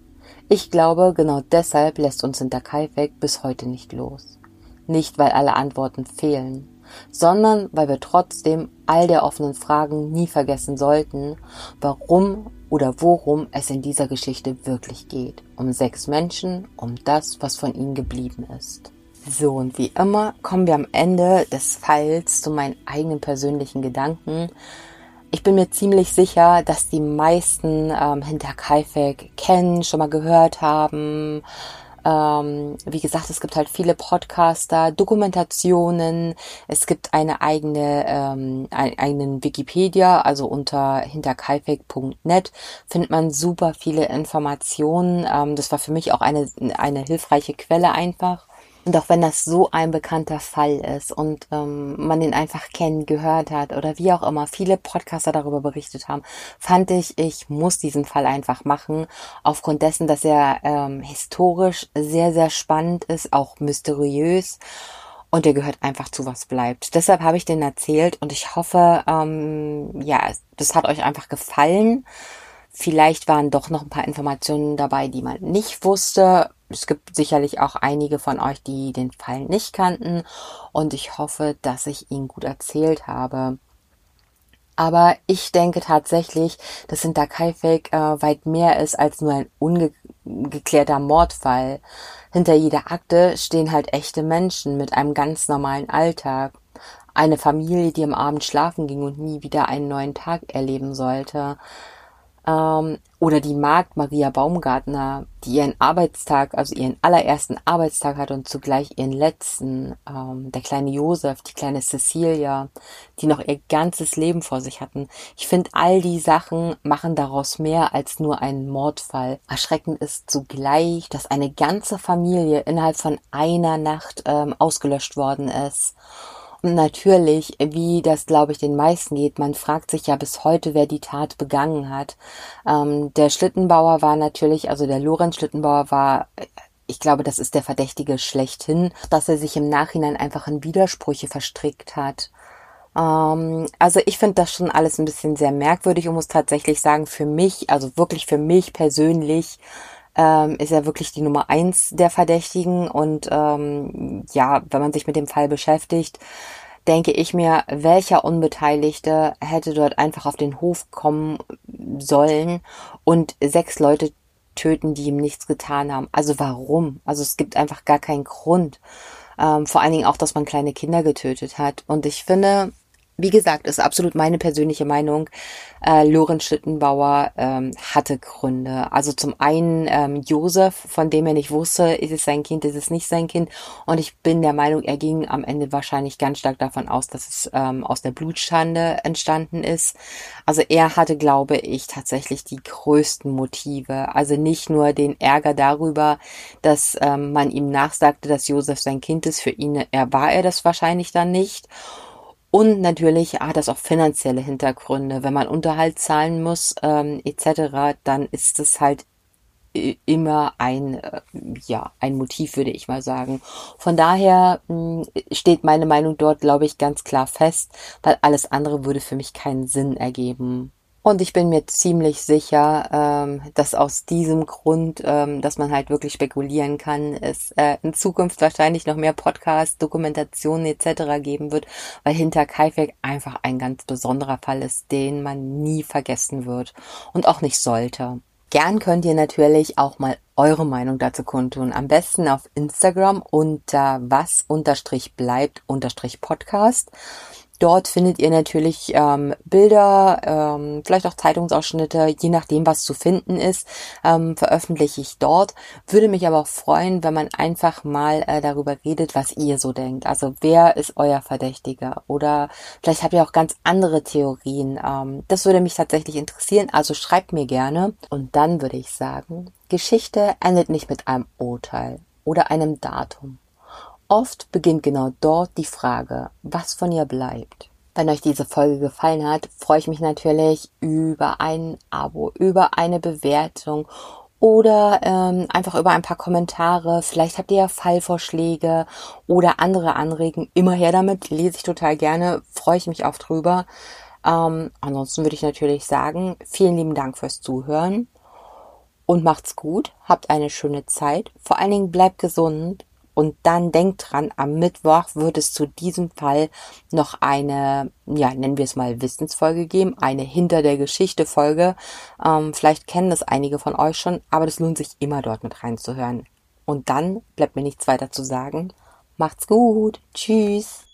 Ich glaube, genau deshalb lässt uns Hinterkaifeck bis heute nicht los. Nicht, weil alle Antworten fehlen, sondern weil wir trotzdem all der offenen Fragen nie vergessen sollten, warum oder worum es in dieser Geschichte wirklich geht. Um sechs Menschen, um das, was von ihnen geblieben ist. So, und wie immer kommen wir am Ende des Falls zu meinen eigenen persönlichen Gedanken. Ich bin mir ziemlich sicher, dass die meisten ähm, Hinterkaifeck kennen, schon mal gehört haben, Ähm, wie gesagt, es gibt halt viele Podcaster, Dokumentationen, es gibt eine eigene, ähm, einen eigenen Wikipedia, also unter hinterkaifeck punkt net findet man super viele Informationen. Ähm, das war für mich auch eine, eine hilfreiche Quelle einfach. Und auch wenn das so ein bekannter Fall ist und ähm, man den einfach kennen, gehört hat oder wie auch immer, viele Podcaster darüber berichtet haben, fand ich, ich muss diesen Fall einfach machen, aufgrund dessen, dass er ähm, historisch sehr, sehr spannend ist, auch mysteriös und der gehört einfach zu was bleibt. Deshalb habe ich den erzählt und ich hoffe, ähm, ja, das hat euch einfach gefallen. Vielleicht waren doch noch ein paar Informationen dabei, die man nicht wusste. Es gibt sicherlich auch einige von euch, die den Fall nicht kannten. Und ich hoffe, dass ich ihn gut erzählt habe. Aber ich denke tatsächlich, dass Hinterkaifeck äh, weit mehr ist als nur ein ungeklärter Mordfall. Hinter jeder Akte stehen halt echte Menschen mit einem ganz normalen Alltag. Eine Familie, die am Abend schlafen ging und nie wieder einen neuen Tag erleben sollte. Ähm, oder die Magd Maria Baumgartner, die ihren Arbeitstag, also ihren allerersten Arbeitstag hat und zugleich ihren letzten. Ähm, der kleine Josef, die kleine Cecilia, die noch ihr ganzes Leben vor sich hatten. Ich finde, all die Sachen machen daraus mehr als nur einen Mordfall. Erschreckend ist zugleich, dass eine ganze Familie innerhalb von einer Nacht ähm, ausgelöscht worden ist. Und natürlich, wie das, glaube ich, den meisten geht, man fragt sich ja bis heute, wer die Tat begangen hat. Ähm, der Schlittenbauer war natürlich, also der Lorenz Schlittenbauer war, ich glaube, das ist der Verdächtige schlechthin, dass er sich im Nachhinein einfach in Widersprüche verstrickt hat. Ähm, also ich finde das schon alles ein bisschen sehr merkwürdig und muss tatsächlich sagen, für mich, also wirklich für mich persönlich, ähm, ist er wirklich die Nummer eins der Verdächtigen und ähm, ja, wenn man sich mit dem Fall beschäftigt, denke ich mir, welcher Unbeteiligte hätte dort einfach auf den Hof kommen sollen und sechs Leute töten, die ihm nichts getan haben. Also warum? Also es gibt einfach gar keinen Grund. Ähm, vor allen Dingen auch, dass man kleine Kinder getötet hat. Und ich finde, wie gesagt, ist absolut meine persönliche Meinung, äh, Lorenz Schlittenbauer ähm, hatte Gründe. Also zum einen ähm, Josef, von dem er nicht wusste, ist es sein Kind, ist es nicht sein Kind. Und ich bin der Meinung, er ging am Ende wahrscheinlich ganz stark davon aus, dass es ähm, aus der Blutschande entstanden ist. Also er hatte, glaube ich, tatsächlich die größten Motive. Also nicht nur den Ärger darüber, dass ähm, man ihm nachsagte, dass Josef sein Kind ist. Für ihn er war er das wahrscheinlich dann nicht. Und natürlich hat das auch finanzielle Hintergründe. Wenn man Unterhalt zahlen muss, ähm, et cetera, dann ist es halt immer ein, äh, ja, ein Motiv, würde ich mal sagen. Von daher mh, steht meine Meinung dort, glaube ich, ganz klar fest, weil alles andere würde für mich keinen Sinn ergeben. Und ich bin mir ziemlich sicher, ähm, dass aus diesem Grund, ähm, dass man halt wirklich spekulieren kann, es äh, in Zukunft wahrscheinlich noch mehr Podcasts, Dokumentationen et cetera geben wird, weil Hinterkaifeck einfach ein ganz besonderer Fall ist, den man nie vergessen wird und auch nicht sollte. Gern könnt ihr natürlich auch mal eure Meinung dazu kundtun. Am besten auf Instagram unter was unterstrich bleibt unterstrich Podcast. Dort findet ihr natürlich ähm, Bilder, ähm, vielleicht auch Zeitungsausschnitte, je nachdem, was zu finden ist, ähm, veröffentliche ich dort. Würde mich aber auch freuen, wenn man einfach mal äh, darüber redet, was ihr so denkt. Also wer ist euer Verdächtiger? Oder vielleicht habt ihr auch ganz andere Theorien. Ähm, das würde mich tatsächlich interessieren, also schreibt mir gerne. Und dann würde ich sagen, Geschichte endet nicht mit einem Urteil oder einem Datum. Oft beginnt genau dort die Frage, was von ihr bleibt. Wenn euch diese Folge gefallen hat, freue ich mich natürlich über ein Abo, über eine Bewertung oder ähm, einfach über ein paar Kommentare. Vielleicht habt ihr ja Fallvorschläge oder andere Anregungen. Immer her damit, lese ich total gerne, freue ich mich auch drüber. Ähm, ansonsten würde ich natürlich sagen, vielen lieben Dank fürs Zuhören und macht's gut, habt eine schöne Zeit. Vor allen Dingen bleibt gesund. Und dann denkt dran, am Mittwoch wird es zu diesem Fall noch eine, ja, nennen wir es mal Wissensfolge geben, eine Hinter der Geschichte Folge. Ähm, vielleicht kennen das einige von euch schon, aber das lohnt sich immer dort mit reinzuhören. Und dann bleibt mir nichts weiter zu sagen. Macht's gut. Tschüss.